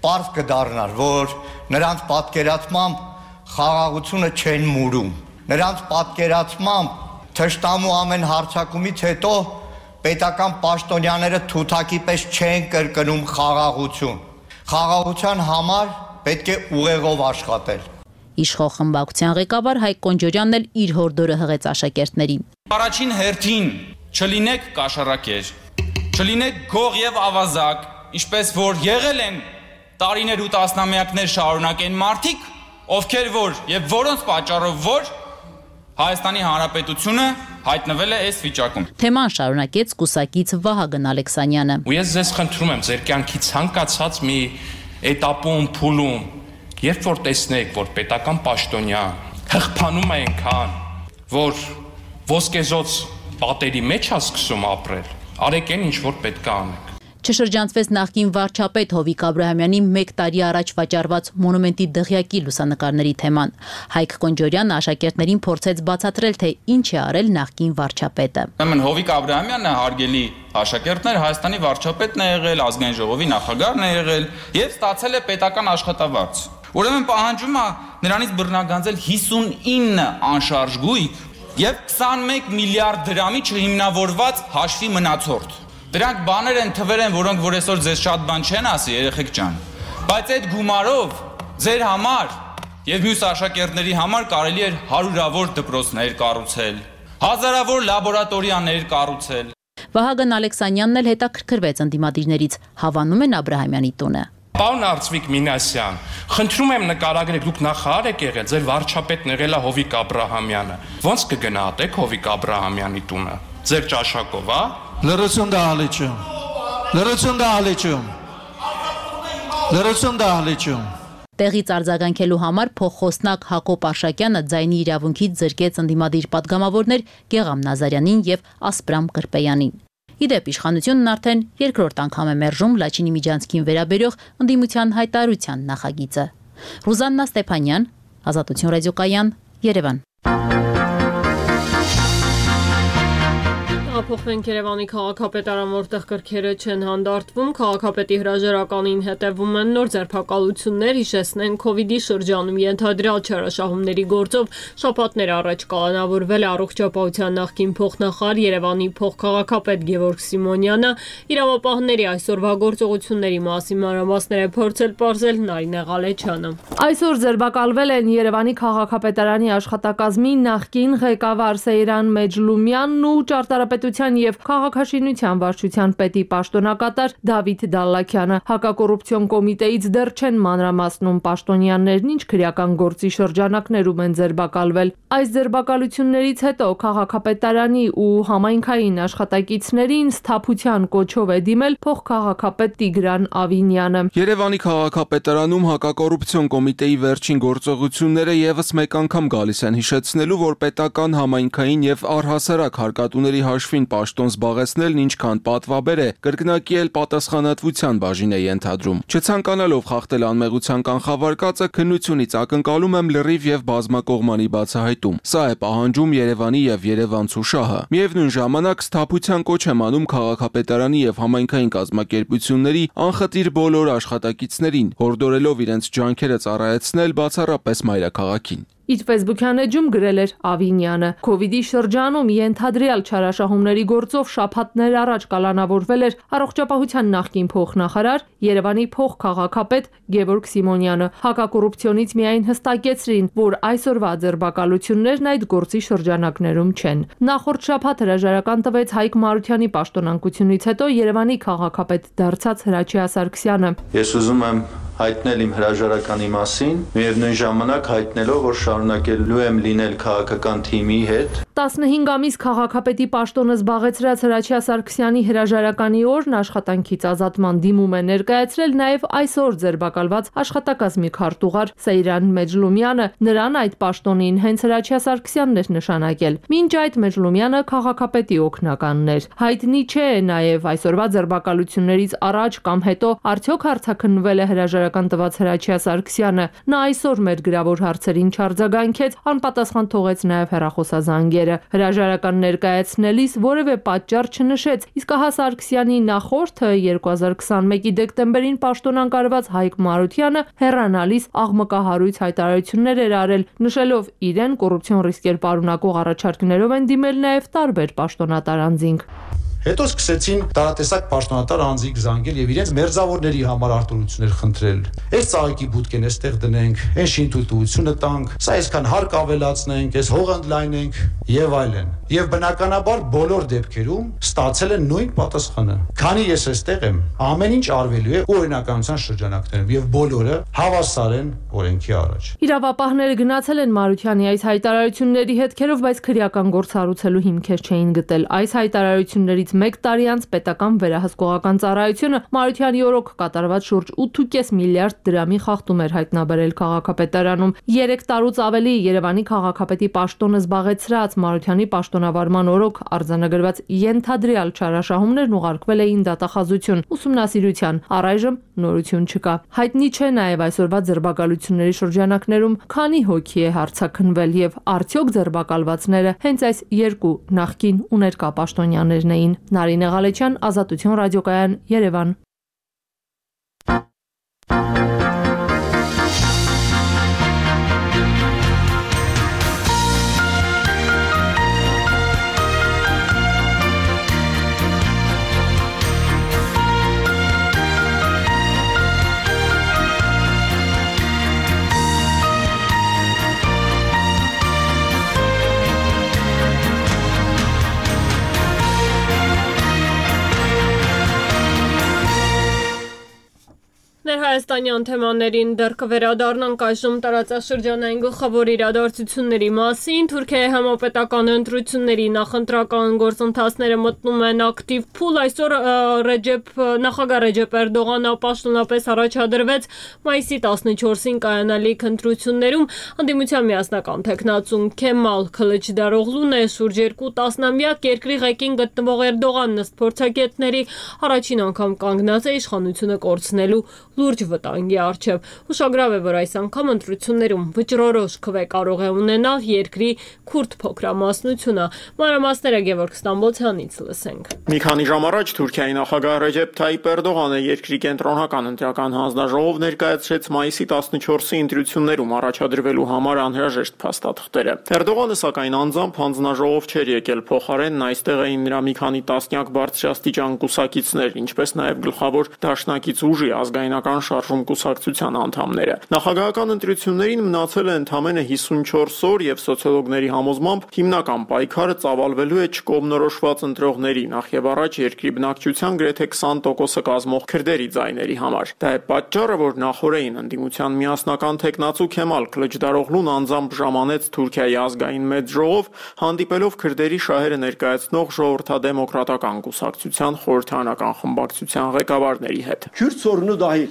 պարզ կդառնար, որ նրանց պատկերացմամբ խաղաղությունը չեն մուրում։ Նրանց պատկերացմամբ թշնամու ամեն հարձակումից հետո պետական պաշտոնյաները թութակի պես չեն կրկնում խաղաղություն։ Խաղաղության համար պետք է ուղեղով աշխատել։ Իշխող խմբակցության ղեկավար Հայկ Կոնջորյանն էլ իր հորդորը հղեց աշակերտներին։ Առաջին հերթին չլինեք կաշառակեր, չլինեք գող եւ ավազակ, ինչպես որ եղել են տարիներ ու տասնամյակներ շարունակ են մարդիկ, ովքեր որ եւ որոնց պատճառով որ Հայաստանի Հանրապետությունը հայտնվել է այս վիճակում։ Թեման շարունակեց կուսակից Վահագն Ալեքսանյանը։ Ու ես ձեզ խնդրում եմ ձեր կյանքի ցանկացած մի էտապում, փուլում, երբ որ տեսնեք, որ պետական պաշտոնյա հղփանում է այնքան, որ ոսկեզոծ պատերի մեջ է սկսում ապրել, արեք այն ինչ որ պետք է անեք։ Չշրջանցվեց նախկին վարչապետ Հովիկ Աբրահամյանի մեկ տարի առաջ վաճառված մոնումենտի դղյակի լուսանկարների թեման։ Հայկ Կոնջորյանը աշակերտներին փորձեց բացատրել, թե ինչ է արել նախկին վարչապետը։ Ուրեմն Հովիկ Աբրահամյանը հարգելի աշակերտներ Հայաստանի վարչապետն է եղել, ազգային ժողովի նախագահն է եղել եւ ստացել է պետական աշխատավարձ։ Ուրեմն պահանջում է նրանից բռնագանձել հիսունինը անշարժ գույք եւ քսանմեկ միլիարդ դրամի չհիմնավորված հաշվի մնացորդ։ Դրանք բաներ են, թվեր են, որոնք որ այսօր ձեզ շատ բան չեն ասի, երեխեք ջան։ Բայց այդ գումարով ձեր համար եւ մյուս աշակերտների համար կարելի էր հարյուրավոր դպրոցներ կառուցել, հազարավոր լաբորատորիաներ կառուցել։ Վահագն Ալեքսանյանն էլ հետաքրքրվեց ընդդիմադիրներից, հավանում են Աբրահամյանի տունը։ Պարոն Արծվիկ Մինասյան, խնդրում եմ նկարագրեք, դուք նախարար եք եղել, ձեր վարչապետն եղել է Հովիկ Աբրահամյանը։ Ոնց կգնահատեք Հովիկ Աբրահամյանի տունը։ Ձեր ճաշակով, հա։ Լրություն դահլիճում, լրություն դահլիճում, լրություն դահլիճում։ Տեղից արձագանքելու համար փոխխոսնակ Հակոբ Արշակյանը ձայնի իրավունքից զրկեց ընդդիմադիր պատգամավորներ Գեղամ Նազարյանին եւ Ասպրամ Կրպեյանին։ Իդեպ իշխանությունն արդեն երկրորդ անգամ է մերժում Լաչինի Միջանցքին վերաբերող ընդդիմության հայտարարության նախագիծը։ Ռուզաննա Ստեփանյան, Ազատություն ռադիոկայան, Երևան։ Փոխվենք Երևանի քաղաքապետարան, որտեղ կրքերը չեն հանդարտվում, քաղաքապետի հրաժարականին հետևում են նոր ձերբակալություններ, հիշեցնեն Քովիդի շրջանում ենթադրյալ չարաշահումների գործով շաբաթներ առաջ կալանավորվել է առողջապահության նախկին փոխնախարար Երևանի փոխքաղաքապետ Գևորգ Սիմոնյանը, իրավապահների այսօրվա գործողությունների մասին մանրամասներ է փորձել պարզել Նարինե Ղալեչյանը։ Այսօր ձերբակալվել են Երևանի քաղաքապետարանի աշխատակազմի նախկին ղեկավար Սեյրան Մեջլումյանն ու ճարտարապետության եւ քաղաքաշինության վարչության պետի պաշտոնակատար Դավիթ Դալլաքյանը։ Հակակոռուպցիոն կոմիտեից դեռ չեն մանրամասնում պաշտոնյաներն ինչ քրեական գործի շրջանակներում են ձերբակալվել։ Այս ձերբակալություններից հետո քաղաքապետարանի ու համայնքային աշխատակիցներին սթափության կոչով է դիմել փոխքաղաքապետ Տիգրան Ավինյանը։ Երևանի քաղաքապետարանում հակակոռուպցիոն կոմիտեի վերջին գործողությունները եւս մեկ անգամ գալիս են հիշեցնելու, որ պետական համայնքային եւ առհասարակ հարկատուների հաշվին պաշտոն զբաղեցնելն ինչքան պատվաբեր է, կրկնակի էլ պատասխանատվության բաժին է ենթադրում։ Չցանկանալով խախտել անմեղության կանխավարկածը, քննությունից ակնկալում եմ լրիվ եւ բազմակողմանի բացահայտում։ Սա է պահանջում Երևանի եւ Երևանցու շահը։ Միևնույն ժամանակ սթափության կոչ եմ անում քաղաքապետարանի եւ համայնքային կազմակերպությունների անխտիր բոլոր աշխատակիցներին, հորդորելով իրենց ջանքերը ծառայեցնել բացառապես մայրաքաղաքին։ Իր Facebook-յան էջում գրել էր Ավինյանը. Քովիդի շրջանում ենթադրյալ չարաշահումների գործով շաբաթներ առաջ կալանավորվել էր առողջապահության նախկին փոխնախարար Երևանի փոխքաղաքապետ Գևորգ Սիմոնյանը։ Հակակոռուպցիոնից միայն հստակեցրին, որ այսօրվա ձերբակալություններն այդ գործի շրջանակներում չեն։ Նախորդ շաբաթ հրաժարական տվեց Հայկ Մարությանի պաշտոնակությունից հետո Երևանի քաղաքապետ դարձած Հրաչյա Սարգսյանը։ Ես ուզում եմ հայտնել իմ հրաժարականի մասին, միևնույն ժամանակ հայտնելով, որ շարունակելու եմ լինել քաղաքական թիմի հետ։ տասնհինգ ամիս քաղաքապետի պաշտոնը զբաղեցրած Հրաչյա Սարգսյանի հրաժարականի օրն աշխատանքից ազատման դիմում է ներկայացրել նաև այսօր ձերբակալված աշխատակազմի քարտուղար Սեյրան Մեջլումյանը։ Նրան այդ պաշտոնին հենց Հրաչյա Սարգսյանն էր նշանակել։ Մինչ այդ Մեջլումյանը քաղաքապետի օգնականն էր։ Հայտնի չէ նաև այսօրվա ձերբակալություններից առաջ կամ հետո արդյոք հարցաքննվել է հրաժարական հրաժարական տված Հրաչյա Սարգսյանը։ Նա այսօր մեր գրավոր հարցերին չարձագանքեց, անպատասխան թողեց նաև հեռախոսազանգերը։ Հրաժարական ներկայացնելիս որևէ պատճառ չնշեց, իսկ ահա Սարգսյանի նախորդը երկու հազար քսաներկու դեկտեմբերին պաշտոնակարգված Հայկ Մարությանը հեռանալիս աղմկահարույց հայտարարություններ էր արել, նշելով իրեն կոռուպցիոն ռիսկեր պարունակող առաջարկներով են դիմել նաև տարբեր պաշտոնատար անձինք։ Հետո սկսեցին տարատեսակ պաշտոնատար անձինք զանգել եւ իրենց մերձավորների համար արտոնություններ խնդրել։ Այս ծաղիկի բուտկեն էստեղ դնենք, այս շինթույլտվությունը տանք, սա այսքան հարկ ավելացնենք, այս հողը ընդլայնենք եւ այլն։ Եվ բնականաբար բոլոր դեպքերում ստացել են նույն պատասխանը։ Քանի ես այստեղ եմ, ամեն ինչ արվելու է օրինականության շրջանակներում եւ բոլորը հավասար են օրենքի առաջ։ Իրավապահները գնացել են Մարությանի այս հայտարարությունների հետքերով, բայց քրեական գործ հարուցելու հիմքեր չէին գտել։ Այս հայտարարություններից մեկ տարի անց պետական վերահսկողական ծառայությունը Մարությանի օրոք կատարված շուրջ ութ կես միլիարդ դրամի խախտում էր հայտնաբերել քաղաքապետարանում։ երեք տարուց ավելի Երևանի քաղաքապետի պաշտոնը զբաղեցրած Մարությանի պաշտոնավարման օրոք արձանագրված ենթադրյալ չարաշահումներն ուղարկվել էին դատախազություն ուսումնասիրության, առայժմ նորություն չկա։ Հայտնի չէ նաև այսօրվա ձերբակալությունների շրջանակներում քանի հոգի է հարձակնվել եւ արդյոք ձերբակալվածները հենց այս երկու նախկին ու ներկա պաշտոնյաներն էին։ Նարինե Ղալեչյան, Ազատություն ռադիոկայան, Երևան։ Հայաստանյան թեմաներին դեռ կվերադառնանք այժմ տարածաշրջանային գլխավոր իրադարձությունների մասին։ Թուրքիայի համապետական ընտրությունների նախընտրական գործընթացները մտնում են ակտիվ փուլ։ Այսօր Ռեջեփ նախագահ Ռեջեփ Էրդողանը պաշտոնապես առաջադրվեց մայիսի տասնչորսին կայանալիք ընտրություններում։ Անդիմության միասնական թեկնածուն Քեմալ Քլիչդարօղլուն է շուրջ երկու տասնամյակ երկրի ղեկին գտնվող Էրդողանն ըստ փորձագետների առաջին անգամ կանգնած է իշխանությունը կորցնելու լուրջ վտանգի առջև։ Ուշագրավ է, որ այս անգամ ընտրություններում վճռորոշ քվե կարող է ունենալ երկրի քուրդ փոքրամասնությունը։ Մանրամասները Գևորգ Ստամբոլցյանից լսենք։ Մի քանի ժամ առաջ Թուրքիայի նախագահ Ռեջեփ Թայիպ Էրդողանը երկրի կենտրոնական ընտրական հանձնաժողով ներկայացրեց մայիսի տասնչորսի ընտրություններում առաջադրվելու համար անհրաժեշտ փաստաթղթերը։ Էրդողանը սակայն անձամբ հանձնաժողով չէր եկել, փոխարենն այստեղ էին նրա մի քանի տասնյակ բարձրաստիճան կուսակիցներ, ինչպես նաև գլխավոր դաշնակից ուժի ազգայնական շարժում կուսակցության անդամները։ Նախագահական ընտրություններին մնացել է ընդամենը հիսունչորս օր եւ սոցիոլոգների համոզմամբ հիմնական պայքարը ծավալվելու է չկողմնորոշված ընտրողների, նախ եւ առաջ երկրի բնակչության գրեթե քսան տոկոսը կազմող քրդերի ձայների համար։ Դա է պատճառը, որ նախորդին ընդդիմության միասնական թեկնածու Քեմալ Քլիչդարօղլուն անձամբ ժամանեց Թուրքիայի ազգային մեծ ժողով, հանդիպելով քրդերի շահերը ներկայացնող ժողովրդադեմոկրատական կուսակցության խորհրդարանական խմբակցության ղեկավարների հետ։ Kürt sorunu dahil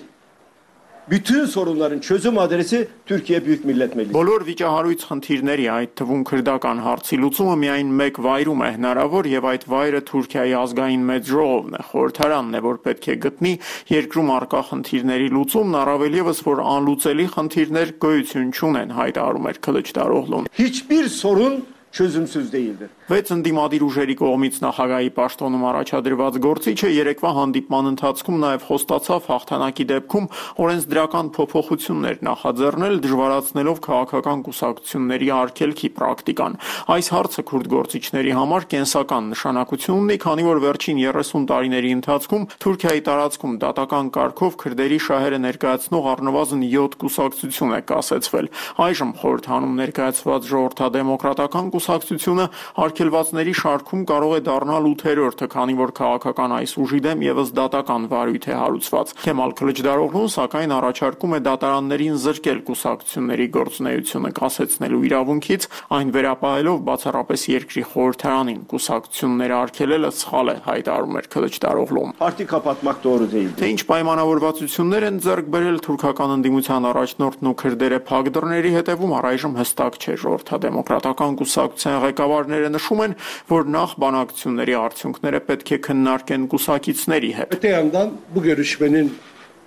bütün sorunların çözüm adresi Türkiye Büyük Millet Meclisi. Բոլոր վիճահարույց խնդիրների, այդ թվում քրդական հարցի լուծումը միայն մեկ վայրում է հնարավոր եւ այդ վայրը Թուրքիայի ազգային մեծ ժողովն է, խորհրդարանն է, որ պետք է գտնի երկրում առկա խնդիրների լուծումն, առավել եւս որ անլուծելի խնդիրներ գոյություն չունեն, հայտարարում էր Քլիչդարօղլուն։ Hiçbir sorun çözümsüz değildir. Վեց ընդդիմադիր ուժերի կողմից նախագահի պաշտոնում առաջադրված գործիչը երեկվա հանդիպման ընթացքում նաև խոստացավ հաղթանակի դեպքում օրենսդրական փոփոխություններ նախաձեռնել, դժվարացնելով քաղաքական կուսակցությունների արգելքի պրակտիկան։ Այս հարցը քուրդ գործիչների համար կենսական նշանակություն ունի, քանի որ վերջին երեսուն տարիների ընթացքում Թուրքիայի տարածքում դատական կարգով քրդերի շահերը ներկայացնող առնվազն յոթ կուսակցություն է կասեցվել։ Այժմ խորհրդանում ներկայացված ժողովրդադեմոկրատական կուսակցությունը արգելվածների շարքում կարող է դառնալ ութերորդը, քանի որ քաղաքական այս ուժի դեմ եւս դատական վարույթ է հարուցված։ Քեմալ Քլիչդարօղլուն սակայն առաջարկում է դատարաններին զրկել կուսակցությունների գործունեությունը կասեցնելու իրավունքից, այն վերապահելով բացառապես երկրի խորհրդարանին կուսակցությունները արգելելը սխալ է, հայտարարում էր Քլիչդարօղլուն։ Parti kapatmak doğru değil. Թե ինչ պայմանավորվածություններ են ձեռք բերել թուրքական ընդդիմության առաջնորդն ու քրդերը փակ դռների հետևում առայժմ հստակ չէ։ Ժողովրդադեմոկրատական կուսակցության ղեկավարները նշում են, որ նախ բանակցությունների արդյունքները պետք է քննարկեն կուսակիցների հետ։ Öte yandan bu görüşmenin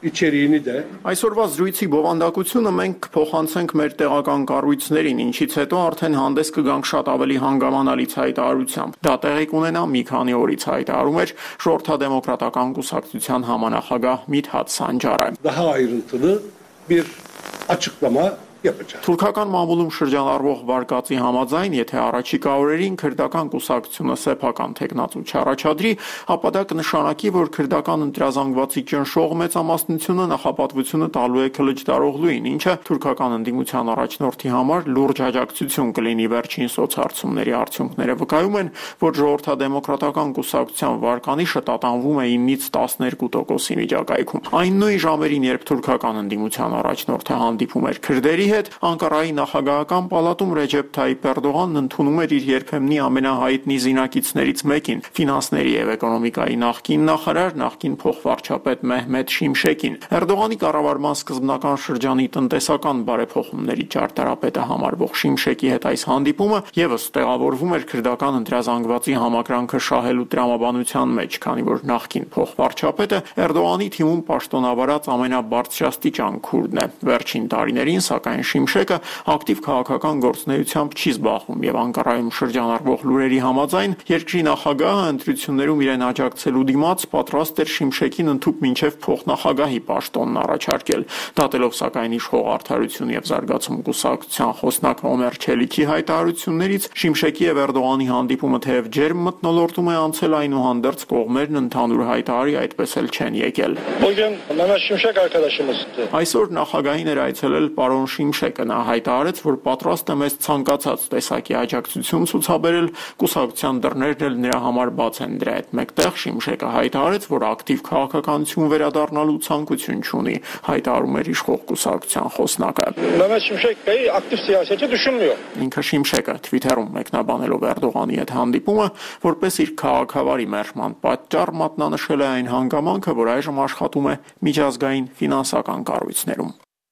իչերինի դե Այսօրվա զրույցի բովանդակությունը մենք կփոխանցենք մեր տեղական կառույցներին, ինչից հետո արդեն հանդես կգանք շատ ավելի հանգամանալից հայտարարությամբ։ Դա տեղի կունենա մի քանի օրից, հայտարարում էր Ժողովրդադեմոկրատական կուսակցության համանախագահ Միդհաթ Սանջարը։ Daha ayrıntılı bir açıklama yapacağız. Թուրքական մամուլում շրջանառվող վարկածի համաձայն, եթե առաջիկա օրերին քրդական կուսակցությունը սեփական տեխնացու չառաջադրի, ապա դա կնշանակի, որ քրդական ընտրազանգվածի ճնշող մեծամասնությունը նախապատվությունը տալու է քլիչդարօղլուին, ինչը թուրքական ընդդիմության առաջնորդի համար լուրջ աջակցություն կլինի վերջին սոցհարցումների արդյունքները վկայում են, որ ժողովրդադեմոկրատական կուսակցության վարկանիշը տատանվում է ինից տասներկու տոկոսի միջակայքում։ Այն նույն ժամերին, երբ թուրքական ընդդիմության առաջնորդը հանդիպում էր քրդերի հետ, Անկարայի նախագահական պալատում Ռեջեփ Թայիփ Էրդողանն ընդունում էր իր երբեմնի ամենահայտնի զինակիցներից մեկին, ֆինանսների եւ էկոնոմիկայի նախկին նախարար, նախկին փոխվարչապետ Մեհմեդ Շիմշեկին։ Էրդողանի կառավարման սկզբնական շրջանի տնտեսական բարեփոխումների ճարտարապետը համարվող Շիմշեկի հետ այս հանդիպումը եւս տեղավորվում էր քրդական ընտրազանգվածի համակրանքը շահելու տրամաբանության մեջ, քանի որ նախկին փոխվարչապետը Էրդողանի թիմում պաշտոնավարած ամենաբարձրաստիճան քուրդն է։ Վերջին տարիներին, սակայն Շիմշեկը ակտիվ քաղաքական գործունեությամբ չի զբաղվում եւ Անկարայում շրջանառվող լուրերի համաձայն երկրի նախագահը ընտրություններում իրեն աջակցելու դիմաց պատրաստ էր Շիմշեկին ընդཐུպ մինչեւ փոխնախագահի պաշտոնն առաջարկել։ Դատելով սակայն իշխող Արդարություն եւ զարգացում կուսակցության խոսնակ Օմեր Չելիքի հայտարարություններից, Շիմշեկի եւ Էրդողանի հանդիպումը թեև ջերմ մթնոլորտում է անցել, այնուհանդերձ կողմերն ընդհանուր հայտարարի այդպես էլ չեն եկել։ Այսօր նախագահին էր այցելել պարոն Շիմշեկը, նա հայտարարեց, որ պատրաստ է մեզ ցանկացած տեսակի աջակցություն ցուցաբերել, կուսակցության դռներն էլ նրա համար բաց են։ Դրա հետ մեկտեղ Շիմշեկը հայտարարեց, որ ակտիվ քաղաքականություն վերադառնալու ցանկություն չունի, հայտարարում էր իշխող կուսակցության խոսնակը։ Ինքը Շիմշեկը Twitter-ում մեկնաբանելով Էրդողանի հետ հանդիպումը, որպես իր քաղաքավարի մերժման պատճառ մատնանշել է այն հանգամանքը, որ այժմ աշխատում է միջազգային ֆինանսական կառույցներում։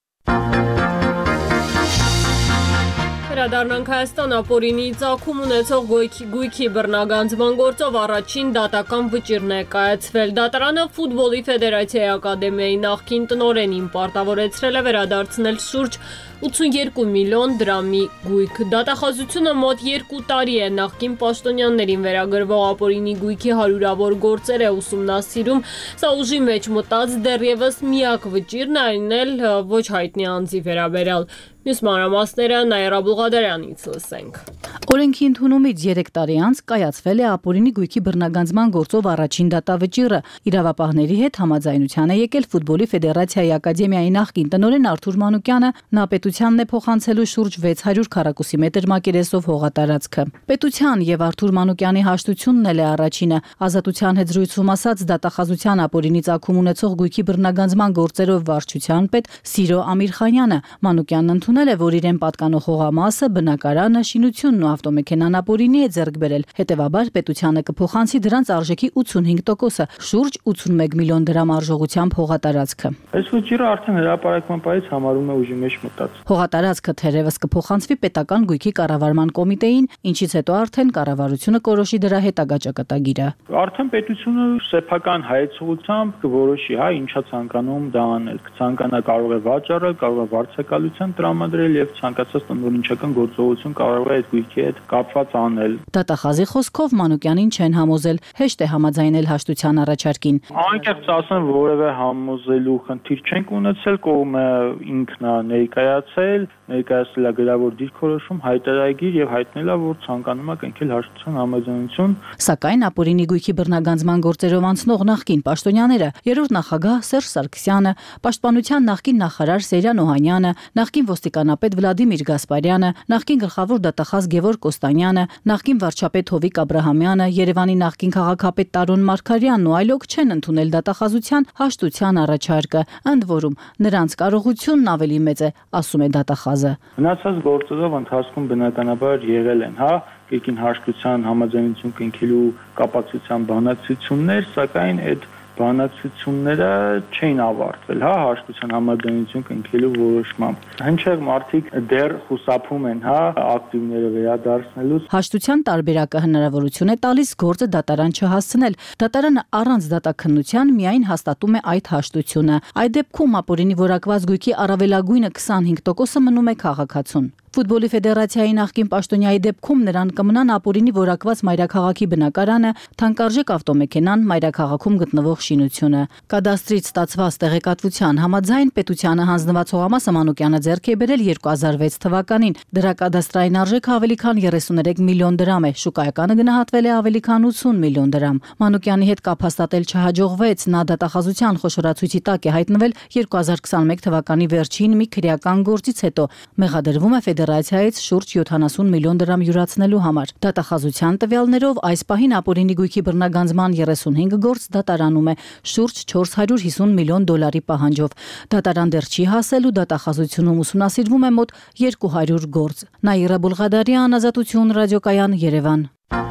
Վերադառնանք Հայաստան, ապօրինի ծագում ունեցող գույքի բռնագանձման գործով առաջին դատական վճիռն է կայացվել։ Դատարանը Ֆուտբոլի ֆեդերացիայի ակադեմիայի նախկին տնօրենին պարտավորեցրել է վերադարձնել շուրջ ութսունյոթ միլիոն դրամի գույք։ Դատախազությունը մոտ երկու տարի է նախկին պաշտոնյաներին վերագրվող ապօրինի գույքի հարյուրավոր գործեր է ուսումնասիրում։ Սա ուժի մեջ մտած դեռևս միակ վճիռն է, այն էլ ոչ հայտնի անձի վերաբերյալ։ Մյուս մանրամասները Նաիրա Բուղադարյանից լսենք։ Օրենքի ընդունումից երեք տարի անց կայացվել է ապօրինի գույքի բռնագանձման գործով առաջին դատավճիռը։ Իրավապահների հետ համաձայնության է եկել Ֆուտբոլի ֆեդերացիայի ակադեմիայի նախկին տնօրեն Արթուր Մանուկյանը, նա պետությանն է փոխանցելու շուրջ վեց հարյուր քառակուսի մետր մակերեսով հողատարածքը։ Պետության եւ Արթուր Մանուկյանի հաշտությունն էլ է առաջինը։ Ազատության հետ զրույցում ասաց դատախազության ապօրինի ծագում ունեցող գույքի բռնագանձման գործերով վարչության պետ Սիրո Ամիրխանյանը։ Մանուկյանն ընդունել է, որ իրեն պատկանող հողամասը, բնակարանը, շինությունն ու ավտոմեքենան ապօրինի է ձեռք բերել։ Հետևաբար պետությանը կփոխանցի դրանց արժեքի ութսունհինգ տոկոսը, շուրջ ութսունմեկ միլիոն դրամ արժողությամբ հողատարածքը։ Այս վճիռը արդեն հրապարակման պահից համարում է ուժի մեջ մտած։ Հողատարածքը թերևս կփոխանցվի պետական գույքի կառավարման կոմիտեին, ինչից հետո արդեն կառավարությունը կորոշի դրա հետագա ճակատագիրը։ Արդեն պետությունը սեփական հայեցողությամբ կորոշի, հա, ինչա ցանկանում դա անել։ Կցանկանա կարող է վաճառել, կարող է վարձակալության տրամադրել եւ ցանկացած տնօրինչական գործողություն կարող է այդ գույքի հետ կապված անել։ Դատախազի խոսքով Մանուկյանին չեն համոզել, հեշտ է համաձայնել հաշտության առաջարկին։ Անկեղծ ասեմ, որևէ համոզելու խնդիր չենք ունեցել, կողմը ինքն է ներկայացել, ներկայացել է գրավոր դիրքորոշում, հայտարարագիր եւ հայտնել է, որ ցանկանում է կնքել հաշտության համաձայնություն։ Սակայն ապօրինի գույքի բռնագանձման գործերով անցնող նախկին պաշտոնյաները, երրորդ նախագահ Սերժ Սարգսյանը, պաշտպանության նախկին նախարար Սերյան Օհանյանը, նախկին ոստիկանապետ Վլադիմիր Գասպարյանը, նախկին գլխավոր դատախազ Գևորգ Կոստանյանը, նախկին վարչապետ Հովիկ Աբրահամյանը, Երևանի նախկին քաղաքապետ Տարոն Մարգարյանն ու այլոք չեն ընդունել դատախազության հաշտության առաջարկը։ Ընդ որում, նրանց կարողությունն ավելի մեծ է, ասում է դատախազը։ Մնացած գործերով ընթացքում բնականաբար եղել են, հա, կրկին հաշտության համաձայնություն կնքելու կապակցության բանակցություններ, սակայն այդ բանակցությունները չէին ավարտվել, հա, հաշտության համաձայնություն կնքելու որոշմամբ։ Հնչեղ մարդիկ դեռ խուսափում են, հա, ակտիվները վերադարձնելուց։ Հաշտության տարբերակը հնարավորություն է տալիս գործը դատարան չհասցնել։ Դատարանը առանց դատաքննության միայն հաստատում է այդ հաշտությունը։ Այդ դեպքում ապօրինի որակված գույքի առավելագույնը քսանհինգ տոկոսը մնում է քաղաքացուն։ Ֆուտբոլի ֆեդերացիայի նախկին պաշտոնյայի դեպքում նրան կմնան ապօրինի որակված մայրաքաղաքի բնակարանը, թանկարժեք ավտոմեքենան, մայրաքաղաքում գտնվող շինությունը։ Կադաստրից ստացված տեղեկատվության համաձայն պետությանը հանձնված հողամասը Մանուկյանը ձեռք է բերել երկու հազար վեց թվականին։ Դրա կադաստրային արժեքը ավելի քան երեսուներեք միլիոն դրամ է, շուկայականը գնահատվել է ավելի քան ութսուն միլիոն դրամ։ Մանուկյանի հետ կապ հաստատել չհաջողվեց, նա դատախազության խոշորացույցի տակ է հայտնվել երկու հազար քսաներեք թվականի վերջին մի քրեական գործից հետո։ Մեղադրվում է ֆեդերացիայից շուրջ յոթանասուն միլիոն դրամ յուրացնելու համար։ Դատախազության տվյալներով այս պահին ապօրինի գույքի բռնագանձման երեսունհինգ գործ դատարանում է շուրջ չորս հարյուր հիսուն միլիոն դոլարի պահանջով։ Դատարան դեռ չի հասել ու դատախազությունում ուսումնասիրվում է մոտ երկու հարյուր գործ։ Նաիրա Բուլղադարյան, Ազատություն, ռադիոկայան, Երևան։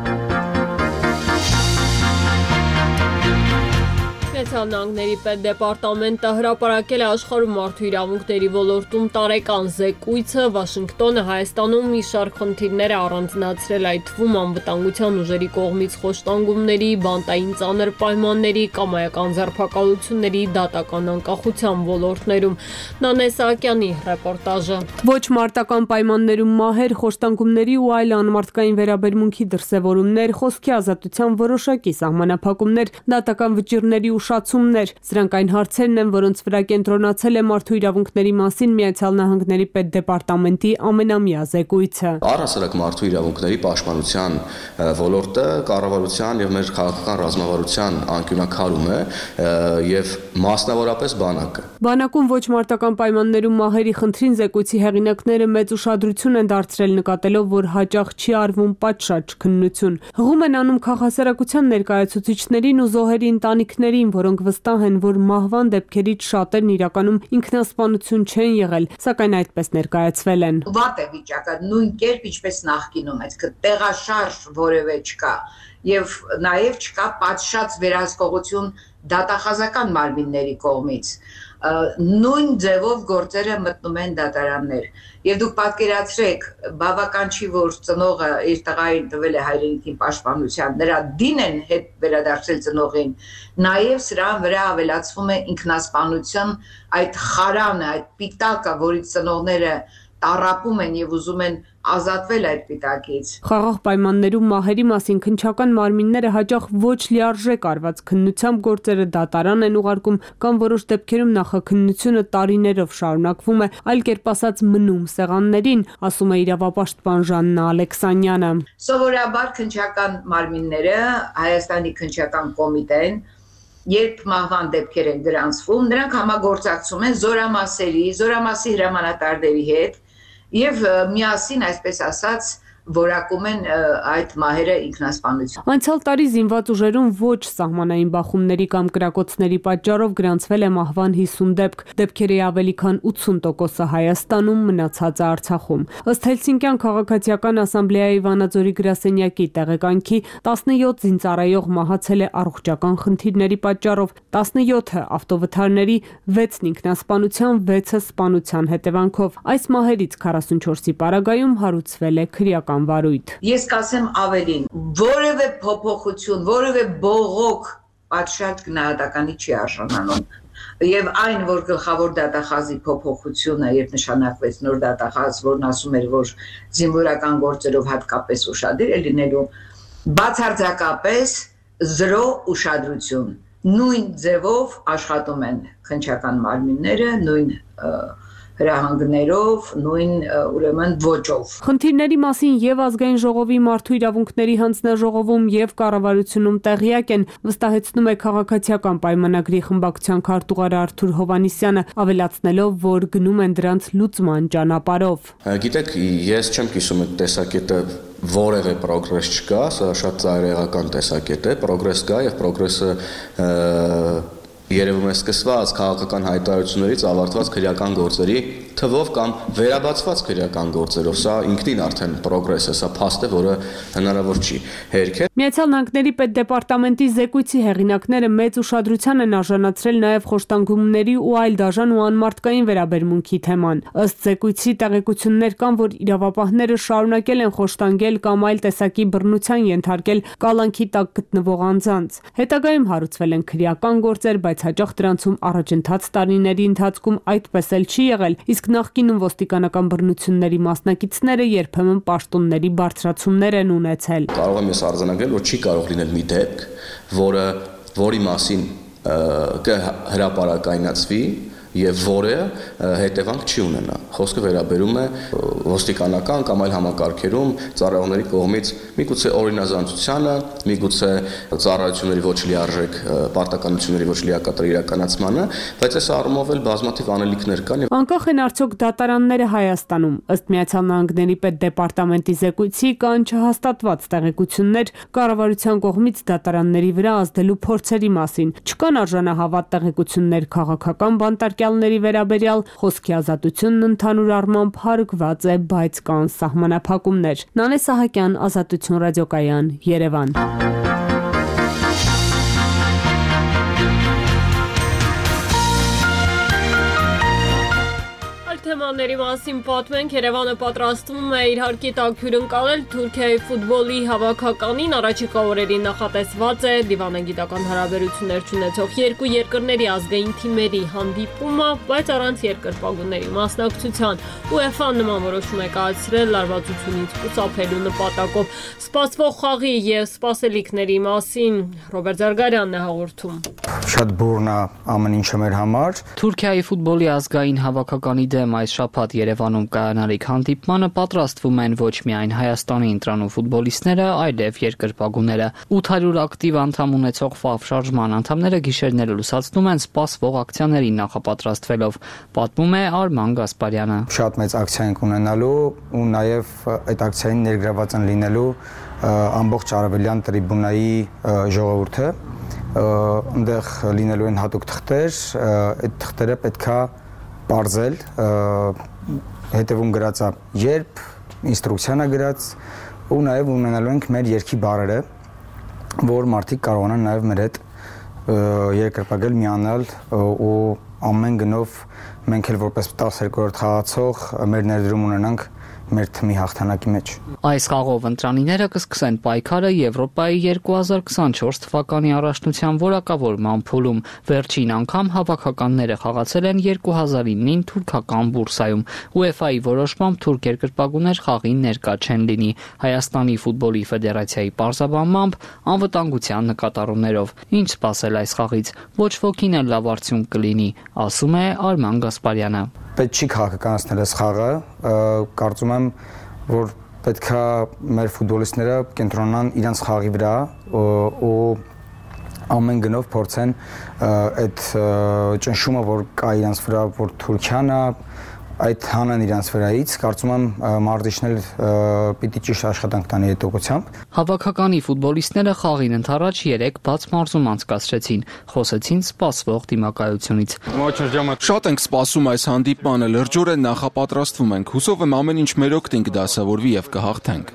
Միացյալ Նահանգների պետդեպարտամենտը հրապարակել է աշխարհում մարդու իրավունքների ոլորտում տարեկան զեկույցը։ Վաշինգտոնը Հայաստանում մի շարք խնդիրներ է առանձնացրել, այդ թվում անվտանգության ուժերի կողմից խոշտանգումների, բանտային ծանր պայմանների, կամայական ձերբակալությունների, դատական անկախության ոլորտներում։ Նանե Սահակյանի ռեպորտաժը։ Ոչ մարտական պայմաններում մահեր, խոշտանգումների ու այլ անմարդկային վերաբերմունքի դրսևորումներ, խոսքի ազատության որոշակի սահմանափակումներ, դատական վճիռների ուշացումներ։ Սրանք այն հարցերն են, որոնց վրա կենտրոնացել է մարդու իրավունքների մասին Միացյալ Նահանգների պետդեպարտամենտի ամենամյա զեկույցը։ Առհասարակ մարդու իրավունքների պաշտպանության ոլորտը կառավարության եւ մեր քաղաքական ռազմավարության անկյունակալում է եւ մասնավորապես բանակը։ Բանակում ոչ մարտական պայմաններում մահերի խնդրին զեկույցի հեղինակները մեծ ուշադրություն են դարձրել, նկատելով, որ հաճախ չի արվում պատշաճ քննություն։ Հղում են անում քաղաքասարակության ներկայացուցիչներին ու զոհերի ընտանիքներին, որոնք վստահ են, որ մահվան դեպքերից շատերն իրականում ինքնասպանություն չեն եղել, սակայն այդպես ներկայացվել են։ Վատ է վիճակը, նույն կերպ ինչպես նախկինում, այսինքն տեղաշարժ որևէ չկա եւ նաեւ չկա պատշաճ վերահսկողություն դատախազական մարմինների կողմից։ Նույն ձևով գործերը մտնում են դատարաններ։ Եվ դուք պատկերացրեք, բավական չի, որ ծնողը իր տղային տվել է հայրենիքին պաշտպանության, նրա դին են հետ վերադարձել ծնողին, նաև սրան վրա ավելացվում է ինքնասպանության այդ խարանը, այդ պիտակը, որից ծնողները տառապում են եւ ուզում են ազատվել այդ պիտակից։ Խաղաղ պայմաններում մահերի մասին քննչական մարմինները հաճախ ոչ լիարժեք արված քննությամբ գործերը դատարան են ուղարկում կամ որոշ դեպքերում նախաքննությունը տարիներով շարունակվում է, այլ կերպ ասած մնում սեղաններին, ասում է իրավապաշտպան Ժաննա Ալեքսանյանը։ Սովորաբար քննչական մարմինները Հայաստանի քննչական կոմիտեն երբ մահվան դեպքեր են գրանցվում, նրանք համագործակցում են զորամասերի, զորամասի հրամանատարների հետ եւ միասին, այսպես ասած, որակում են այդ մահերը ինքնասպանություն։ Անցյալ տարի զինված ուժերում ոչ սահմանային բախումների կամ կրակոցների պատճառով գրանցվել է մահվան հիսուն դեպք, դեպքերի ավելի քան ութսուն տոկոսը Հայաստանում, մնացածը Արցախում։ Ըստ Հելսինկյան քաղաքացիական ասամբլեայի Վանաձորի գրասենյակի տեղեկանքի տասնյոթ զինծառայող մահացել է առողջական խնդիրների պատճառով, տասնյոթը ավտովթարների, վեցն ինքնասպանության, վեցը սպանության հետևանքով։ Այս մահերից քառասունչորսի պարագայում հարուցվել է քրեական վարույթ։ Ես կասեմ ավելին, որևէ փոփոխություն, որևէ բողոք պատշաճ գնահատականի չի արժանանում։ Եվ այն, որ գլխավոր դատախազի փոփոխությունը, երբ նշանակվեց նոր դատախազ, որն ասում էր, որ զինվորական գործերով հատկապես ուշադիր է լինելու, բացարձակապես զրո ուշադրություն։ Նույն ձևով աշխատում են քննչական մարմինները, նույն հրահանգներով, նույն ուրեմն ոճով։ Խնդիրների մասին եւ ազգային ժողովի մարդու իրավունքների հանձնաժողովում եւ կառավարությունում տեղյակ են, վստահեցնում է քաղաքացիական պայմանագրի խմբակցության քարտուղար Արթուր Հովանիսյանը, ավելացնելով, որ գնում են դրանց լուծման ճանապարհով։ Գիտեք, ես չեմ կիսում այդ տեսակետը որևէ պրոգրես չկա, սա շատ ծայրահեղական տեսակետ է, պրոգրես կա եւ պրոգրեսը երևում է սկսված քաղաքական հայտարարություններից ավարտված քրեական գործերի թվով կամ վերաբացված քրեական գործերով։ Սա ինքնին արդեն պրոգրես է, սա փաստ է, որը հնարավոր չի հերքել։ Միացյալ Նահանգների պետդեպարտամենտի զեկույցի հեղինակները մեծ ուշադրության են արժանացրել նաև խոշտանգումների ու այլ դաժան ու անմարդկային վերաբերմունքի թեման։ Ըստ զեկույցի տեղեկություններ կան, որ իրավապահները շարունակել են խոշտանգել կամ այլ տեսակի բռնության ենթարկել կալանքի տակ գտնվող անձանց։ Հետագայում հարուցվել են քրեական գործեր, բայց հաճախ դրանցում առաջընթաց տարիների ընթացքում այդպես էլ չի եղել, իսկ նախկինում ոստիկանական բռնությունների մասնակիցները երբեմն պաշտոնների բարձրացումներ են ունեցել։ Կարող եմ ես արձանագրել, որ չի կարող լինել մի դեպք, որը որի մասին կհրապարակայնացվի եւ որը հետևանք չի ունենա։ Խոսքը վերաբերում է ոստիկանական կամ այլ համակարգերում ծառայողների կողմից միգուցե օրինազանցությանը, միգուցե ծառայությունների ոչ լիարժեք պարտականությունների ոչ լիակատար իրականացմանը, բայց այս առումով էլ բազմաթիվ անելիքներ կան։ Անկախ են արդյոք դատարանները Հայաստանում։ Ըստ Միացյալ Նահանգների պետդեպարտամենտի զեկույցի կան չհաստատված տեղեկություններ կառավարության կողմից դատարանների վրա ազդելու փորձերի մասին։ Չկան արժանահավատ տեղեկություններ քաղաքական բանտարկյալների վերաբերյալ, խոսքի ազատությունն ընդհանուր առմամբ հարգված է, բայց կան սահմանափակումներ։ Նանե Սահակյան, Ազատություն ռադիոկայան, Երևան։ Թեմաների մասին պատմենք, Երևանը պատրաստվում է իր հարկի տակ հյուրընկալել Թուրքիայի ֆուտբոլի հավաքականին, առաջիկա օրերին նախատեսված է դիվանագիտական հարաբերություններ ունեցող երկու երկրների ազգային թիմերի հանդիպումը, բայց առանց երկրպագուների մասնակցության։ ՈՒԵՖԱ-ն նման որոշում է կայացրել լարվածությունից խուսափելու նպատակով։ Սպասվող խաղի եւ սպասելիքների մասին Ռոբերտ Զարգարյանն է հաղորդում։ Շատ բուրն է ամեն ինչը մեր համար։ Թուրքիայի ֆուտբոլի ազգային հավաքականի դեմ այս շաբաթ Երևանում կայանալիք հանդիպմանը պատրաստվում են ոչ միայն Հայաստանի ընտրանու ֆուտբոլիստները, այլև երկրպագուները։ ութ հարյուր ակտիվ անդամ ունեցող Ֆավ շարժման անդամները գիշերները լուսացնում են սպասվող ակցիաներին նախապատրաստվելով, պատմում է Արման Գասպարյանը։ Շատ մեծ ակցիա ենք ունենալու ու նաև այդ ակցիային ներգրաված են լինելու ամբողջ արևելյան տրիբունայի ժողովուրդը։ Այնտեղ լինելու են հատուկ թղթեր, այդ թղթերը պետքա պարզել, հետևում գրած է երբ, ինստրուկցիան է գրած ու նաև ունենալու ենք մեր երգի բառերը, որ մարդիկ կարողանան նաև մեր հետ երկրպագել, միանալ ու ամեն գնով մենք էլ որպես տասներկուերորդ խաղացող մեր ներդրում ունենանք մեր թիմի հաղթանակի մեջ։ Այս խաղով ընտրանիները կսկսեն պայքարը Եվրոպայի երկու հազար քսանչորս թվականի առաջնության որակավորման փուլում։ Վերջին անգամ հավաքականները խաղացել են երկու հազար ինին թուրքական Բուրսայում։ ՈՒԵՖԱ-ի որոշմամբ թուրք երկրպագուներ խաղին ներկա չեն լինի։ Հայաստանի ֆուտբոլի ֆեդերացիայի պարզաբանմամբ անվտանգության նկատառումներով։ Ինչ սպասել այս խաղից։ Ոչ ոքին էլ լավ արդյունք կլինի, ասում է Արման Գասպարյանը։ Պետք չի քաղաքականացնել այս խաղը, կարծում եմ, որ պետքա մեր ֆուտբոլիստները կենտրոնանան իրենց խաղի վրա ու ամեն գնով փորձեն այդ ճնշումը, որ կա իրենց վրա, որ Թուրքիան է, այդ հանեն իրենց վրայից, կարծում եմ մարզիչն էլ պիտի ճիշտ աշխատանք տանի այդ ուղղությամբ։ Հավաքականի ֆուտբոլիստները խաղին ընդառաջ երեք բաց մարզում անցկացրեցին, խոսեցին սպասվող դիմակայությունից։ Շատ ենք սպասում այս հանդիպմանը, լրջորեն նախապատրաստվում ենք, հուսով եմ ամեն ինչ մեր օգտին կդասավորվի եւ կհաղթենք։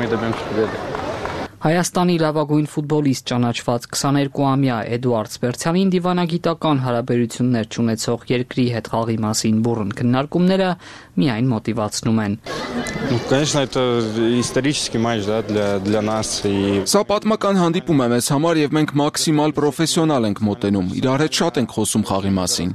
Հայաստանի լավագույն ֆուտբոլիստ ճանաչված քսաներկուամյա Էդուարդ Սպերցյանին դիվանագիտական հարաբերություններ չունեցող երկրի հետ խաղի մասին բուռն քննարկումները միայն մոտիվացնում են։ Սա պատմական հանդիպում է մեզ համար եւ մենք մաքսիմալ պրոֆեսիոնալ ենք մոտենում։ Իրար հետ շատ ենք խոսում խաղի մասին։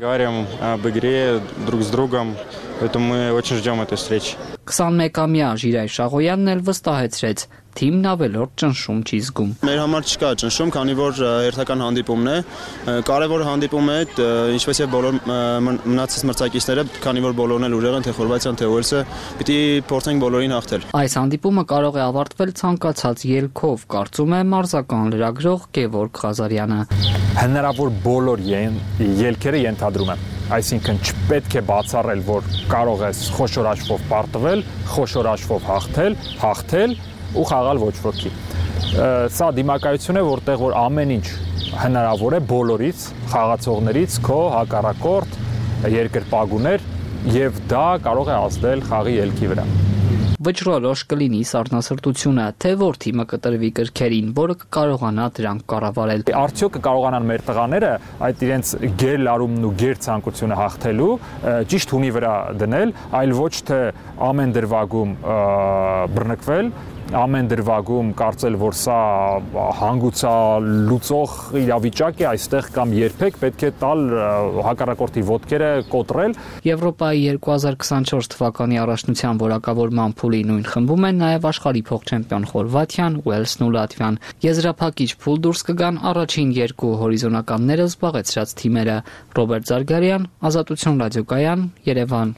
քսանմեկամյա Ժիրայր Շաղոյանն էլ վստահեցրեց, թիմն ավելորդ ճնշում չի զգում։ Մեր համար չկա ճնշում, քանի որ հերթական հանդիպումն է, կարևոր հանդիպում է, ինչպես եւ բոլոր մնացած մրցակիցները, քանի որ բոլորն էլ ուժեղ են, թե Խորվաթիան, թե Ուելսը, պիտի փորձենք բոլորին հաղթել։ Այս հանդիպումը կարող է ավարտվել ցանկացած ելքով, կարծում է մարզական լրագրող Գևորգ Ղազարյանը։ Հնարավոր բոլոր ելքերը ենթադրում եմ, այսինքն չպետք է բացառել, որ կարող ես խոշոր աչքով պարտվել, խոշոր աչքով հաղթել, հաղթել ու խաղալ ոչ ոքի։ Սա դիմակայություն է, որտեղ որ ամեն ինչ հնարավոր է բոլորից, խաղացողներից, քո հակառակորդ, երկրպագուներ, եւ դա կարող է ազդել խաղի ելքի վրա։ Վճռորոշ կլինի սառնասրտությունը, թե որ թիմը կտրվի կրքերին, որը կկարողանա դրանք կառավարել։ Արդյոք կկարողանան մեր տղաները այդ իրենց գեր լարումն ու գեր ցանկությունը հաղթելու ճիշտ հունի վրա դնել, այլ ոչ թե ամեն դրվագում բռնկվել, ամեն դրվագում կարծել, որ սա հանգուցալուծող իրավիճակ է այստեղ կամ երբեք պետք է տալ հակառակորդի ոտքերը կոտրել։ Եվրոպայի երկու հազար քսանչորս թվականի առաջնության որակավորման փուլի նույն խմբում են նաև աշխարհի փոխչեմպիոն Խորվաթիան, Ուելսն ու Լատվիան։ Եզրափակիչ փուլ դուրս կգան առաջին երկու հորիզոնականները զբաղեցրած թիմերը։ Ռոբերտ Զարգարյան, Ազատություն ռադիոկայան, Երևան։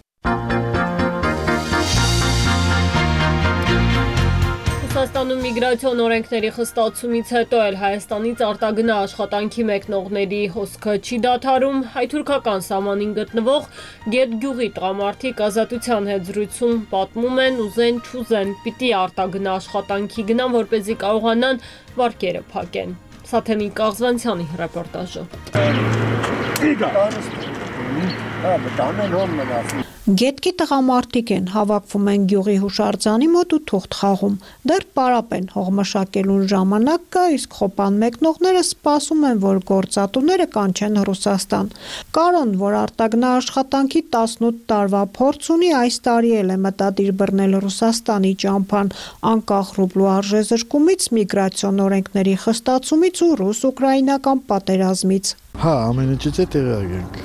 Ռուսաստանում միգրացիոն օրենքների խստացումից հետո էլ Հայաստանից արտագնա աշխատանքի մեկնողների հոսքը չի դադարում։ Հայ-թուրքական սահմանին գտնվող Գետ գյուղի տղամարդիկ Ազատության հետ զրույցում պատմում են, ուզեն չուզեն, պիտի արտագնա աշխատանքի գնան, որպեսզի կարողանան վարկերը փակեն։ Սաթեմի Կաղզվանցյանի ռեպորտաժը։ Գետքի տղամարդիկ են, հավաքվում են գյուղի հուշարձանի մոտ ու թուղթ խաղում։ Դեռ պարապ են, հողմշակելուն ժամանակ կա, իսկ խոպան մեկնողները սպասում են, որ գործատուները կանչեն Ռուսաստան։ Կարոն, որ արտագնա աշխատանքի տասնութ տարվա փորձ ունի, այս տարի էլ է մտադիր բռնել Ռուսաստանի ճամփան, անկախ ռուբլու արժեզրկումից, միգրացիոն օրենքների խստացումից ու ռուս-ուկրաինական պատերազմից։ Հա, ամեն ինչից է տեղյակ ենք։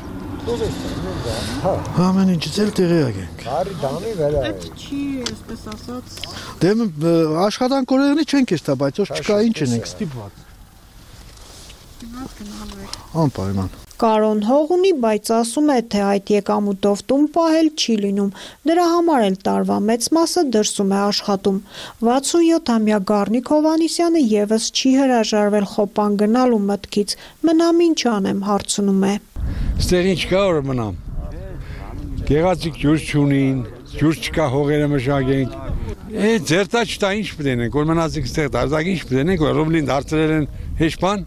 Ամեն ինչից էլ տեղյակ ենք։ Բարի դամի վրա։ Այդ չի, այսպես ասած։ Դե աշխատանք օրերնի չենք էստա, բայց ոչ չկա ինչ ենք ստիպված։ Ստիպված գնալու եք։ Անպայման։ Կարոն հող ունի, բայց ասում է, թե այդ եկամուտով տուն պահել չի լինում։ Դրա համար էլ տարվա մեծ մասը դրսում է աշխատում։ վաթսունյոթամյա Գառնիկ Հովհաննիսյանը եւս չի հրաժարվել խոպան գնալու մտքից։ Մնամ ինչ անեմ, հարցնում է։ Ստեղ ինչ կա որ մնամ։ Գեղեցիկ ջուր չունին, ջուր չկա հողերը մշակենք։ Է ձերտա չտա ինչ պիտենենք, որ մնացինք ստեղ դարձակ ինչ պիտենենք, որ ռուբլին դարձրել են հեչ բան։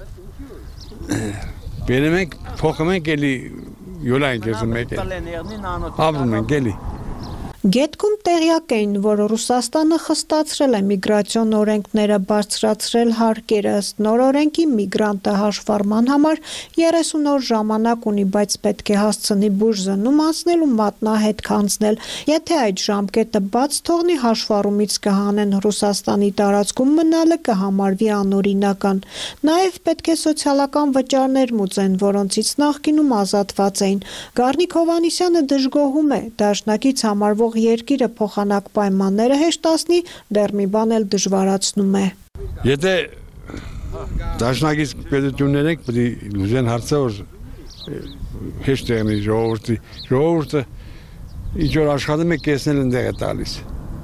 Բերում ենք, փոխում ենք էլի յոլա ենք ես մեկ է։ Ապրում ենք էլի։ Գետքում տեղյակ էին, որ Ռուսաստանը խստացրել է միգրացիոն օրենքները, բարձրացրել հարկերը, ըստ նոր օրենքի միգրանտը հաշվառման համար երեսուն օր ժամանակ ունի, բայց պետք է հասցնի բուժզնում անցնել ու մատնահետ քանցնել։ Եթե այդ ժամկետը բաց թողնի, հաշվառումից կհանեն Ռուսաստանի տարածքում մնալը կհամարվի անօրինական։ Նաև պետք է սոցիալական վճարներ մուծեն, որոնցից նախկինում ազատված էին։ Գառնիկ Հովհաննիսյանը դժգոհում է, դաշնակից համարվող երկիրը փոխանակ պայմանները հեշտացնի, դեռ մի բան էլ դժվարացնում է։ Եթե դաշնակից պետություններ եք, պետք է լուծեն հարցը, որ հեշտ եղնի ժողովրդի, ժողովուրդը ինչ որ աշխատում է կեսնել ընդեղ է տալիս։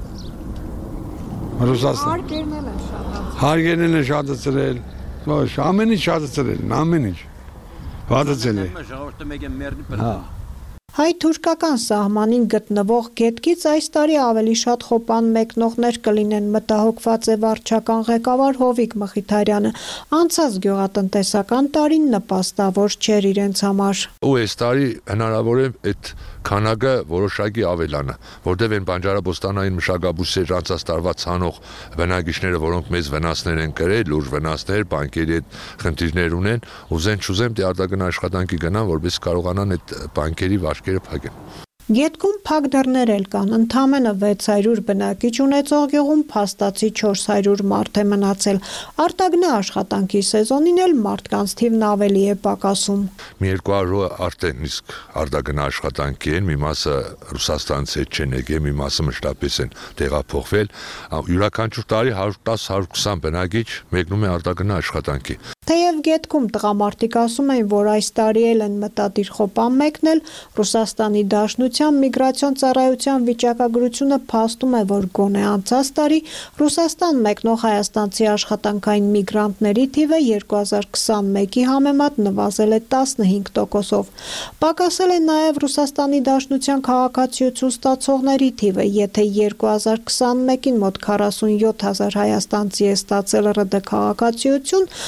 Ռուսաստան։ Հարկերն են շատացրել, ոչ, ամեն ինչ շատացրել, ամեն ինչ։ Վատացել է։ Հա։ Հայ-թուրքական սահմանին գտնվող գետքից այս տարի ավելի շատ խոպան մեկնողներ կլինեն, մտահոգված է վարչական ղեկավար Հովիկ Մխիթարյանը։ Անցած գյուղատնտեսական տարին նպաստավոր չէր իրենց համար։ Ու այս տարի հնարավոր է այդ քանակը որոշակի ավելանա, որտեղ են բանջարաբոստանային մշակաբույսեր անցած տարվա ցանող բնակիչները, որոնք մեծ վնասներ են կրել, լուրջ վնասներ, բանկերի հետ խնդիրներ ունեն, ուզեն չուզեն դե արտագնա աշխատանքի գնան, որպես կարողանան այդ բանկերի վարկերը փակեն։ Գետքում փակ դռներ էլ կան, ընդամենը վեց հարյուր բնակիչ ունեցող գյուղում փաստացի չորս հարյուր մարդ է մնացել։ Արտագնա աշխատանքի սեզոնին էլ մարդկանց թիվն ավելի է պակասում։ Մի երկու հարյուրը արդեն իսկ արտագնա աշխատանքի են, մի մասը Ռուսաստանից հետ չեն եկել, մի մասը մշտապես են տեղափոխվել։ Յուրաքանչյուր տարի հարյուր տասը հարյուր քսան բնակիչ մեկնում է արտագնա աշխատանքի։ Թեև Գետքում տղամարդիկ ասում են, որ այս տարի էլ են մտադիր խոպան մեկնել, Ռուսաստանի Դաշնության միգրացիոն ծառայության վիճակագրությունը փաստում է, որ գոնե անցած տարի Ռուսաստան մեկնող հայաստանցի աշխատանքային միգրանտների թիվը երկու հազար քսանմեկի համեմատ նվազել է տասնհինգ տոկոսով։ Պակասել է նաև Ռուսաստանի Դաշնության քաղաքացիություն ստացողների թիվը, եթե երկու հազար քսանմեկին մոտ քառասունյոթ հազար հայաստանցի է ստացել ՌԴ քաղաքացիություն, ապա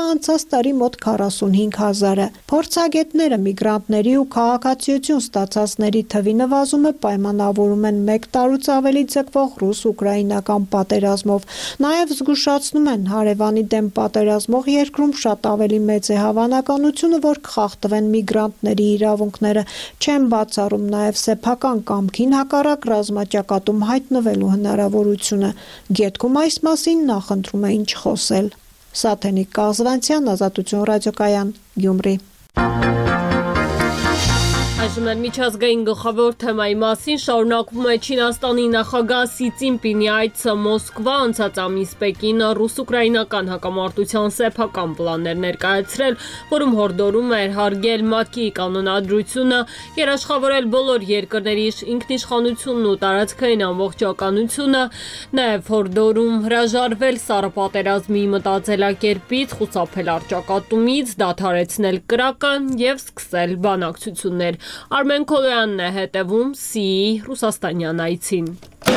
անցած տարի մոտ քառասունհինգ հազարը։ Փորձագետները միգրանտների ու քաղաքացիություն ստացածների թվի նվազումը պայմանավորում են մեկ տարուց ավելի ձգվող ռուս-ուկրաինական պատերազմով։ Նաև զգուշացնում են, հարևանի դեմ պատերազմող երկրում շատ ավելի մեծ է հավանականությունը, որ կխախտվեն միգրանտների իրավունքները, չեն բացառում նաև սեփական կամքին հակառակ ռազմաճակատում հայտնվելու հնարավորությունը։ Գետքում այս մասին նախընտրում էին չխոսել։ Սաթենիկ Կազվանցյան, Ազատություն ռադիոկայան, Գյումրի։ Այժմ էլ միջազգային գլխավոր թեմայի մասին շարունակվում է Չինաստանի նախագահ Սի Ցինպինի այցը Մոսկվա, անցած ամիս Պեկինը ռուս-ուկրաինական հակամարտության սեփական պլաններ ներկայացրել, որում հորդորում էր հարգել ՄԱԿ-ի կանոնադրությունը, երաշխավորել բոլոր երկրների ինքնիշխանությունն ու տարածքային ամբողջականությունը, նաև հորդորում հրաժարվել սառը պատերազմի մտածելակերպից, խուսափել առճակատումից, դադարեցնել կրակը և սկսել բանակցություններ։ Արմեն Քոլոյանն է հետևում Սիի ռուսաստանյան այցին։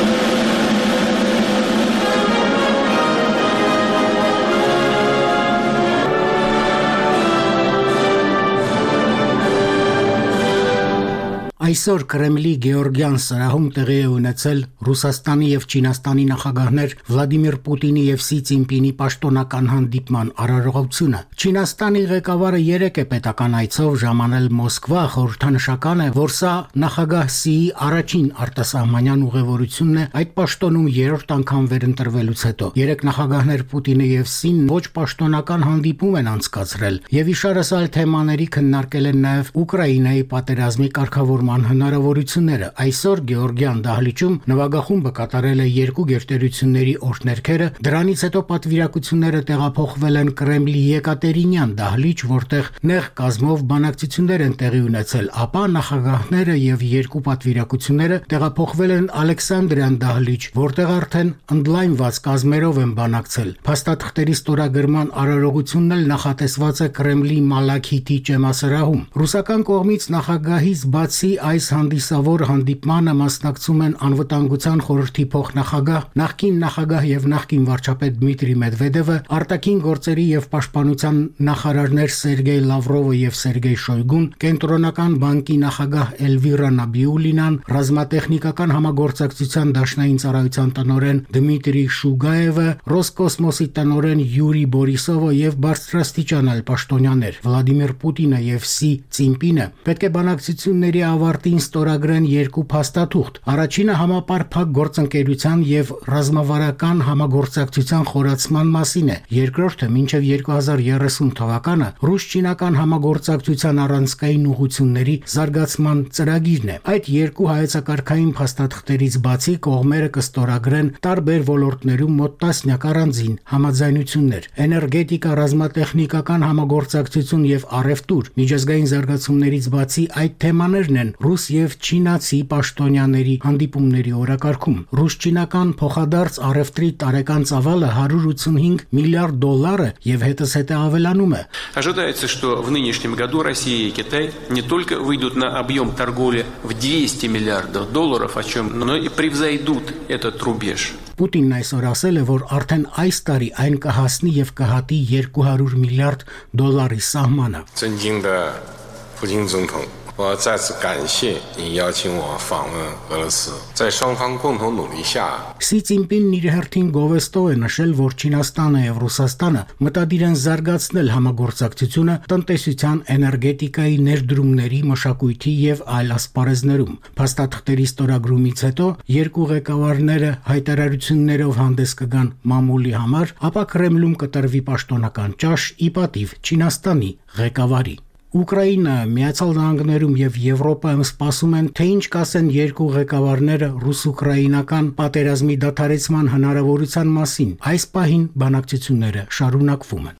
Այսօր Կրեմլի Գեորգյան սրահում տեղի է ունեցել Ռուսաստանի և Չինաստանի նախագահներ Վլադիմիր Պուտինի և Սի Ցինպինի պաշտոնական հանդիպման արարողությունը։ Չինաստանի ղեկավարը երեկ է պետական այցով ժամանել Մոսկվա, խորհրդանշական է, որ սա նախագահ Սիի առաջին արտասահմանյան ուղևորությունն է այդ պաշտոնում երրորդ անգամ վերընտրվելուց հետո։ Երեք նախագահներ Պուտինը և Սին ոչ պաշտոնական հանդիպում են անցկացրել և իշարս այլ թեմաների քննարկել են նաև Ուկրաինայի պատերազմի կարգավորման հնարավորությունները։ Այսօր Գեորգյան դահլիճում նվագախումբը կատարել է երկու գերտերությունների օրհներգերը, դրանից հետո պատվիրակությունները տեղափոխվել են Կրեմլի Եկատերինյան դահլիճ, որտեղ նեղ կազմով բանակցություններ են տեղի ունեցել, ապա նախագահները և երկու պատվիրակությունները տեղափոխվել են Ալեքսանդրյան դահլիճ, որտեղ արդեն ընդլայնված կազմերով են բանակցել։ Փաստաթղթերի ստորագրման արարողությունն էլ նախատեսված է Կրեմլի Մալաքիթի ճեմասրահում։ Ռուսական կողմից նախագահից բացի այս հանդիսավոր հանդիպմանը մասնակցում են Անվտանգության խորհրդի փոխնախագահ, նախկին նախագահ և նախկին վարչապետ Դմիտրի Մեդվեդևը, արտաքին գործերի և պաշտպանության նախարարներ Սերգեյ Լավրովը և Սերգեյ Շոյգուն, Կենտրոնական բանկի նախագահ Էլվիրա Նաբիուլինան, ռազմատեխնիկական համագործակցության դաշնային ծառայության տնօրեն Դմիտրի Շուգաևը, Ռոսկոսմոսի տնօրեն Յուրի Բորիսովը և բարձրաստիճան այլ պաշտոնյաներ։ Վլադիմիր Պուտինը և Սի Ցինպինը պետք է բանակցությունների ավարտին ստորագրեն երկու փաստաթուղթ։ Առաջինը համապարփակ գործընկերության և ռազմավարական համագործակցության խորացման մասին է։ Երկրորդը մինչև երկու հազար երեսուն թվականը ռուս-չինական համագործակցության առանցքային ուղղությունների զարգացման ծրագիրն է։ Այդ երկու հայեցակարգային փաստաթղթերից բացի կողմերը կստորագրեն տարբեր ոլորտներում մոտ տասնյակ առանձին համաձայնություններ։ Էներգետիկա, ռազմատեխնիկական համագործակցություն և առևտուր, միջազգային զարգացումներից բացի այդ թեմաներն են ռուս և չինացի պաշտոնյաների հանդիպումների օրակարգում։ Ռուս-չինական փոխադարձ առևտրի տարեկան ծավալը հարյուր ութսունհինգ միլիարդ դոլար է և հետզհետե ավելանում է։ Ожидается, что в нынешнем году Россия и Китай не только выйдут на объем торговли в двести миллиардов долларов, о чем, но и превзойдут этот рубеж. Պուտինն այսօր ասել է, որ արդեն այս տարի այն կհասնի և կհատի երկու հարյուր միլիարդ դոլարի սահմանը։ 尊敬的普京总统，我再次感谢你邀请我访问俄罗斯，在双方共同努力下。 Սի Ցինպինն իր հերթին գովեստով է նշել, որ Չինաստանը և Ռուսաստանը մտադիր են զարգացնել համագործակցությունը տնտեսության, էներգետիկայի, ներդրումների, մշակույթի և այլ ասպարեզներում։ Փաստաթղթերի ստորագրումից հետո երկու ղեկավարները հայտարարություններով հանդես կգան մամուլի համար, ապա Կրեմլում կտրվի պաշտոնական ճաշ ի պատիվ Չինաստանի ղեկավարի։ Ուկրաինա, Միացյալ Նահանգներում և Եվրոպայում սպասում են, թե ինչ կասեն երկու ղեկավարները ռուս-ուկրաինական պատերազմի դադարեցման հնարավորության մասին։ Այս պահին բանակցությունները շարունակվում են։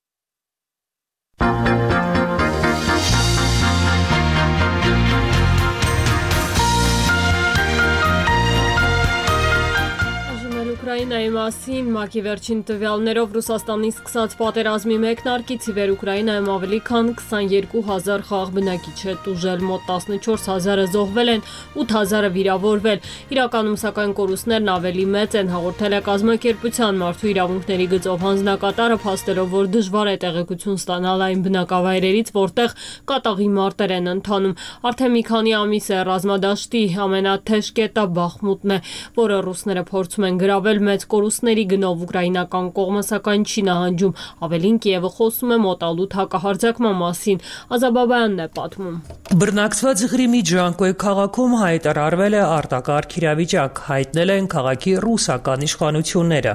Ուկրաինայի մասին ՄԱԿ-ի վերջին տվյալներով Ռուսաստանի սկսած պատերազմի մեկնարկից ի վեր Ուկրաինայում ավելի քան քսաներկու հազար խաղաղ բնակիչ է տուժել, մոտ տասնչորս հազարը զոհվել են, ութ հազարը վիրավորվել։ Իրականում սակայն կորուստներն ավելի մեծ են, հաղորդել է կազմակերպության մարդու իրավունքների գծով հանձնակատարը, փաստելով, որ դժվար է տեղեկություն ստանալ այն բնակավայրերից, որտեղ կատաղի մարտեր են ընթանում։ Արդեն մի քանի ամիս է ռազմադաշտի ամենաթեժ կետը Բախմուտն է, որը ռուսները փորձում են գրավել մեծ կորուստների գնով ուկրաինական կողմը, սակայն չի նահանջում։ Ավելին Կիևը խոսում է մոտալուտ հակահարձակման մասին։ Ազաբաբայանն է պատմում։ Բռնակցված Ղրիմի Ջանկոյ քաղաքում հայտարարվել է արտակարգ իրավիճակ, հայտնել են քաղաքի ռուսական իշխանությունները։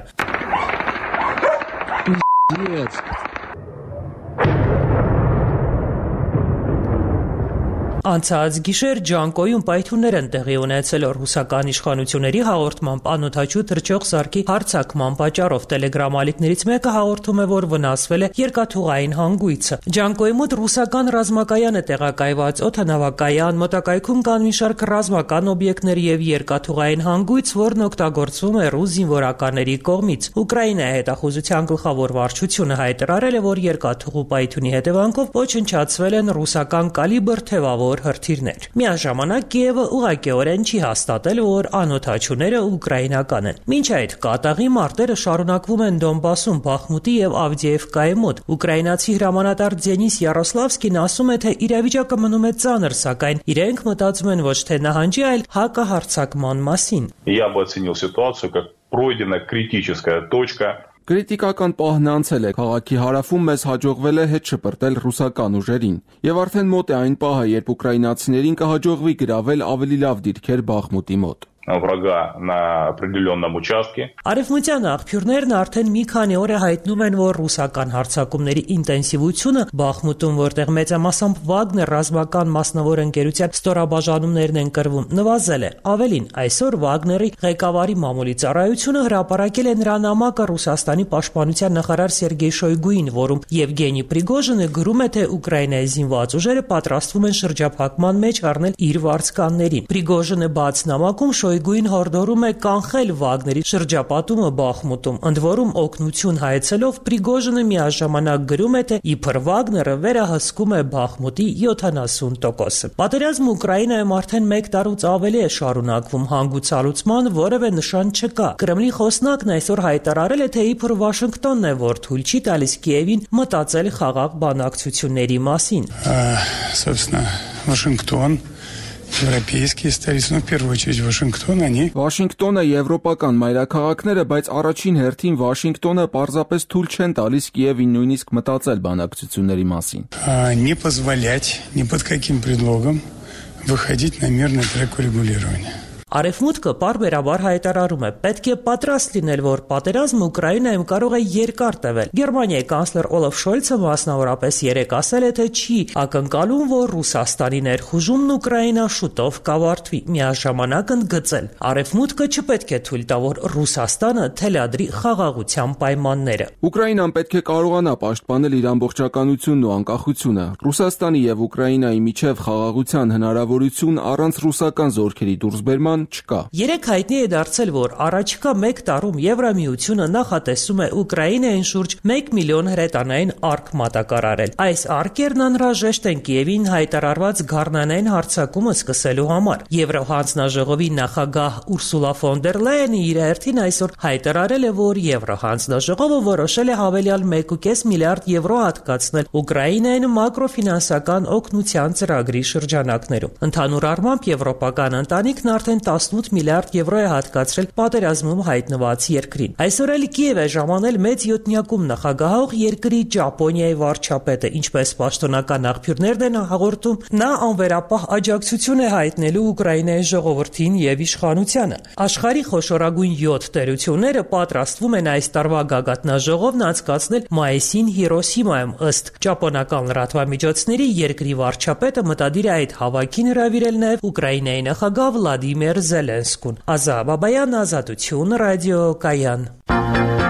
Անցած գիշեր Ջանկոյում պայթյուններ են տեղի ունեցել ռուսական իշխանությունների հաղորդմամբ անօդաչու թռչող սարքի հարձակման պատճառով։ Տելեգրամ ալիքներից մեկը հաղորդում է, որ վնասվել է երկաթուղային հանգույցը։ Ջանկոյի մոտ ռուսական ռազմակայան է տեղակայված, օդանավակայան, մոտակայքում կան մի շարք ռազմական օբյեկտներ եւ երկաթուղային հանգույց, որն օգտագործվում է ռուս զինվորականների կողմից։ Ուկրաինայի հետախուզության գլխավոր վարչությունը հայտարարել է, որ երկաթուղու պայթյունի հետևանքով ոչնչացվել են ռուսական կալիբր թևավոր հրթիռներ։ Միաժամանակ Կիևը ուղղակիորեն չի հաստատել, որ անօդաչուները ուկրաինական են։ Մինչ այդ կատաղի մարտերը շարունակվում են Դոնբասում, Բախմուտի եւ Ավդիևկայի մոտ։ Ուկրաինացի հրամանատար Դենիս Յարոսլավսկին ասում է, թե իրավիճակը մնում է ծանր, սակայն իրենք մտածում են ոչ թե նահանջի, այլ հակահարձակման մասին։ Я бы оценил ситуацию как пройдена критическая точка. Կրիտիկական պահն անցել է, քաղաքի հարավում մեզ հաջողվել է հետ շպրտել ռուսական ուժերին, եւ արդեն մոտ է այն պահը, երբ ուկրաինացիներին կհաջողվի գրավել ավելի լավ դիրքեր Բախմուտի մոտ։ Врага на определенном участке. Արևմտյան աղբյուրներն արդեն մի քանի օր է հայտնում են, որ ռուսական հարձակումների ինտենսիվությունը Բախմուտում, որտեղ մեծամասամբ Վագներ ռազմական մասնավոր ընկերության ստորաբաժանումներն են կրվում, նվազել է։ Ավելին, այսօր Վագների ղեկավարի մամուլի ծառայությունը հրապարակել է նրա նամակը Ռուսաստանի պաշտպանության նախարար Սերգեյ Շոյգուին, որում Եվգենի Պրիգոժինը գրում է, թե Ուկրաինայի զինված ուժերը պատրաստվում են շրջափակման մեջ առնել իր վարձկաններին։ Պրիգոժինը բաց նամակում Շոյգուին հորդորում է կանխել Վագների շրջապատումը Բախմուտում, ընդ որում օգնություն հայցելով Պրիգոժինը միաժամանակ գրում է, թե իբր Վագները վերահսկում է Բախմուտի յոթանասուն տոկոսը։ Պատերազմը Ուկրաինայում արդեն մեկ տարուց ավելի է շարունակվում, հանգուցալուծման որևէ նշան չկա։ Կրեմլի խոսնակն այսօր հայտարարել է, թե իբր Վաշինգտոնն է, որ թույլ չի տալիս Կիևին մտածել խաղաղ բանակցությունների մասին։ Собственно, Вашингтон Европейские столицы, ну, в первую очередь Вашингтон, они... Վաշինգտոնը եվրոպական մայրաքաղաքները, բայց առաջին հերթին Վաշինգտոնը պարզապես թույլ չեն տալիս Կիևին նույնիսկ մտածել բանակցությունների մասին։ Не позволять ни под каким предлогом выходить на мирный трек урегулирования. Արևմուտքը պարբերաբար հայտարարում է, պետք է պատրաստ լինել, որ պատերազմը Ուկրաինայում կարող է երկար տևել։ Գերմանիայի կանցլեր Օլաֆ Շոլցը մասնավորապես երեկ ասել է, թե չի ակնկալում, որ Ռուսաստանի ներխուժումն Ուկրաինա շուտով կավարտվի, միաժամանակ ընդգծել. Արևմուտքը չպետք է թույլ տա, որ Ռուսաստանը թելադրի խաղաղության պայմանները։ Ուկրաինան պետք է կարողանա պաշտպանել իր ամբողջականությունն ու անկախությունը։ Ռուսաստանի եւ Ուկրաինայի միջև խաղաղության հնարավորություն առանց ռուսական զորքերի դուրսբերման չկա։ Երեք հայտնի է դարձել, որ առաջիկա մեկ տարում Եվրամիությունը նախատեսում է Ուկրաինային շուրջ մեկ միլիոն հրետանային արկ մատակարարել։ Այս արկերն անհրաժեշտ են Կիևին հայտարարված գառնանային հարձակումը սկսելու համար։ Եվրոհանձնաժողովի նախագահ Ուրսուլա ֆոն դեր Լայենը իր հերթին այսօր հայտարարել է, որ Եվրոհանձնաժողովը որոշել է հավելյալ մեկ կես միլիարդ եվրո հատկացնել Ուկրաինային մակրոֆինանսական օգնության ծրագրի շրջանակներում։ Ընդհանուր առմամբ եվրոպական ընտանիքն արդեն տասնութ միլիարդ եվրո է հատկացրել պատերազմում հայտնված երկրին։ Այսօր էլ Կիև է ժամանել մեծ յոթնյակում նախագահող երկրի Ճապոնիայի վարչապետը, ինչպես պաշտոնական աղբյուրներն են հաղորդում, նա անվերապահ աջակցություն է հայտնելու Ուկրաինայի ժողովրդին եւ իշխանությանը։ Աշխարհի խոշորագույն յոթ տերությունները պատրաստվում են այս տարվա գագաթնաժողովն անցկացնել մայիսին Հիրոսիմայում, ըստ ճապոնական լրատվամիջոցների երկրի վարչապետը մտադիր է այդ հավաքին հրավիրել նաեւ Ուկրաինայի նախագահ Վլադիմիր Զելենսկուն։ Ազա Բաբայան, Ազատություն, ռադիո Կայան։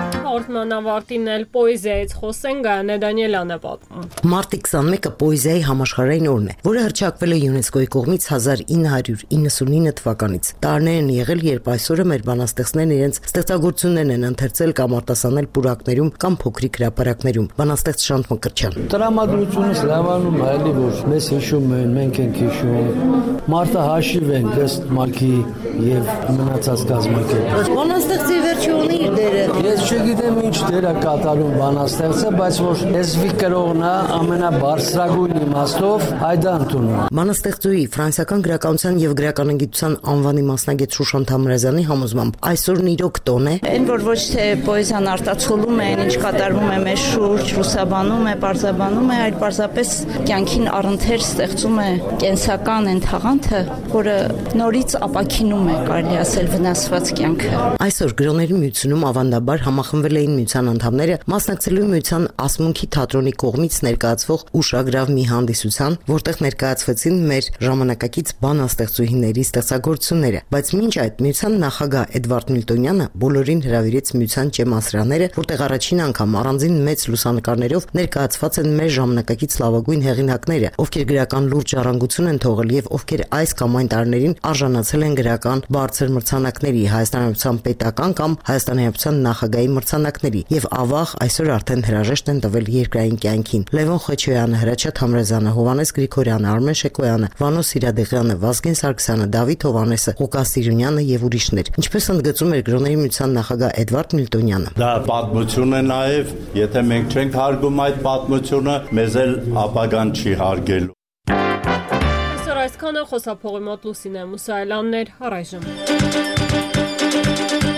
հաղորդման ավարտին էլ պոեզիայից խոսեն, Գայանե Դանիելյանը պատմում։ Մարտի քսանմեկը պոեզիայի համաշխարհային օրն է, որը հռչակվել է ՅՈՒՆԵՍԿՕ-ի կողմից հազար ինը հարյուր իննսունինը թվականից։ Տարիներ են եղել, երբ այսօրը մեր բանաստեղծներն իրենց ստեղծագործություններն են ընթերցել կամ արտասանել պուրակներում կամ փոքրիկ հրապարակներում։ Բանաստեղծ Շանթ Մկրտչյան։ Տրամադրությունս լավանում է, էլի որ մեզ հիշում են, մենք ենք հիշում։ Մարտը հաշիվ են ըստ Մալքի եւ մնացած կազմակերպ։ Բանաստեղծի վերջը ունի իր դերը։ Ես չգիտեմ ինչ դեր է կատարում բանաստեղծը, բայց որ լեզվի կրողն է ամենաբարձրագույն իմաստով հայդա ընդունում։ Բանաստեղծուի ֆրանսիական գրականության եւ գրականագիտության անվանի մասնագետ Շուշան Թամրազյանի համոզմամբ այսօրն իրոք տոն է։ Այն որ ոչ թե պոեզիան արտացոլում է, ինչ կատարվում է մեր շուրջ, ռուսաբանում է, պարզաբանում է, այլ պարզապես կյանքին առընթեր ստեղծում է կենսական այն թաղանթը, որը նորից ապակինում է, կարելի ասել, վնասված կյանքը։ Այսօր գրողների միությունում ավանդաբար համախմբվել էին միության անդամները, մասնակցելու միության ասմունքի թատրոնի կողմից ներկայացվող ուշագրավ մի հանդիսության, որտեղ ներկայացվեցին մեր ժամանակակից բանաստեղծուհիների ստեղծագործությունները, բայց մինչ այդ միության նախագահ Էդվարդ Միլտոնյանը բոլորին հրավիրեց միության ճեմասրաները, որտեղ առաջին անգամ առանձին մեծ լուսանկարներով ներկայացված են մեր ժամանակակից լավագույն հեղինակները, ովքեր գրական լուրջ ժառանգություն են թողել եւ ովքեր այս կամ այն տարիներին արժանացել են գրական բարձր մրցանակների, Հայաստանյան պետական կամ Հայաստանյան նախագահի մրցանակների եւ ավաղ այսօր արդեն հրաժեշտ են տվել երկրային կյանքին։ Լևոն Խոչոյանը, Հրաչյա Թամրազյանը, Հովանես Գրիգորյանը, Արմեն Շեկոյանը, Վանո Սիրադեղյանը, Վազգեն Սարգսյանը, Դավիթ Հովանեսը, Ղուկաս Սիրունյանը եւ ուրիշներ։ Ինչպես ընդգծում էր գրողների միության նախագահ Էդվարդ Միլտոնյանը։ Դա պատմություն է նաեւ, եթե մենք չենք հարգում այդ պատմությունը, մեզ էլ ապագան չի հարգելու։ Այսօր այսքանը, խոսափողի մոտ Լուսինե Մուսայելյանն էր, առայժմ։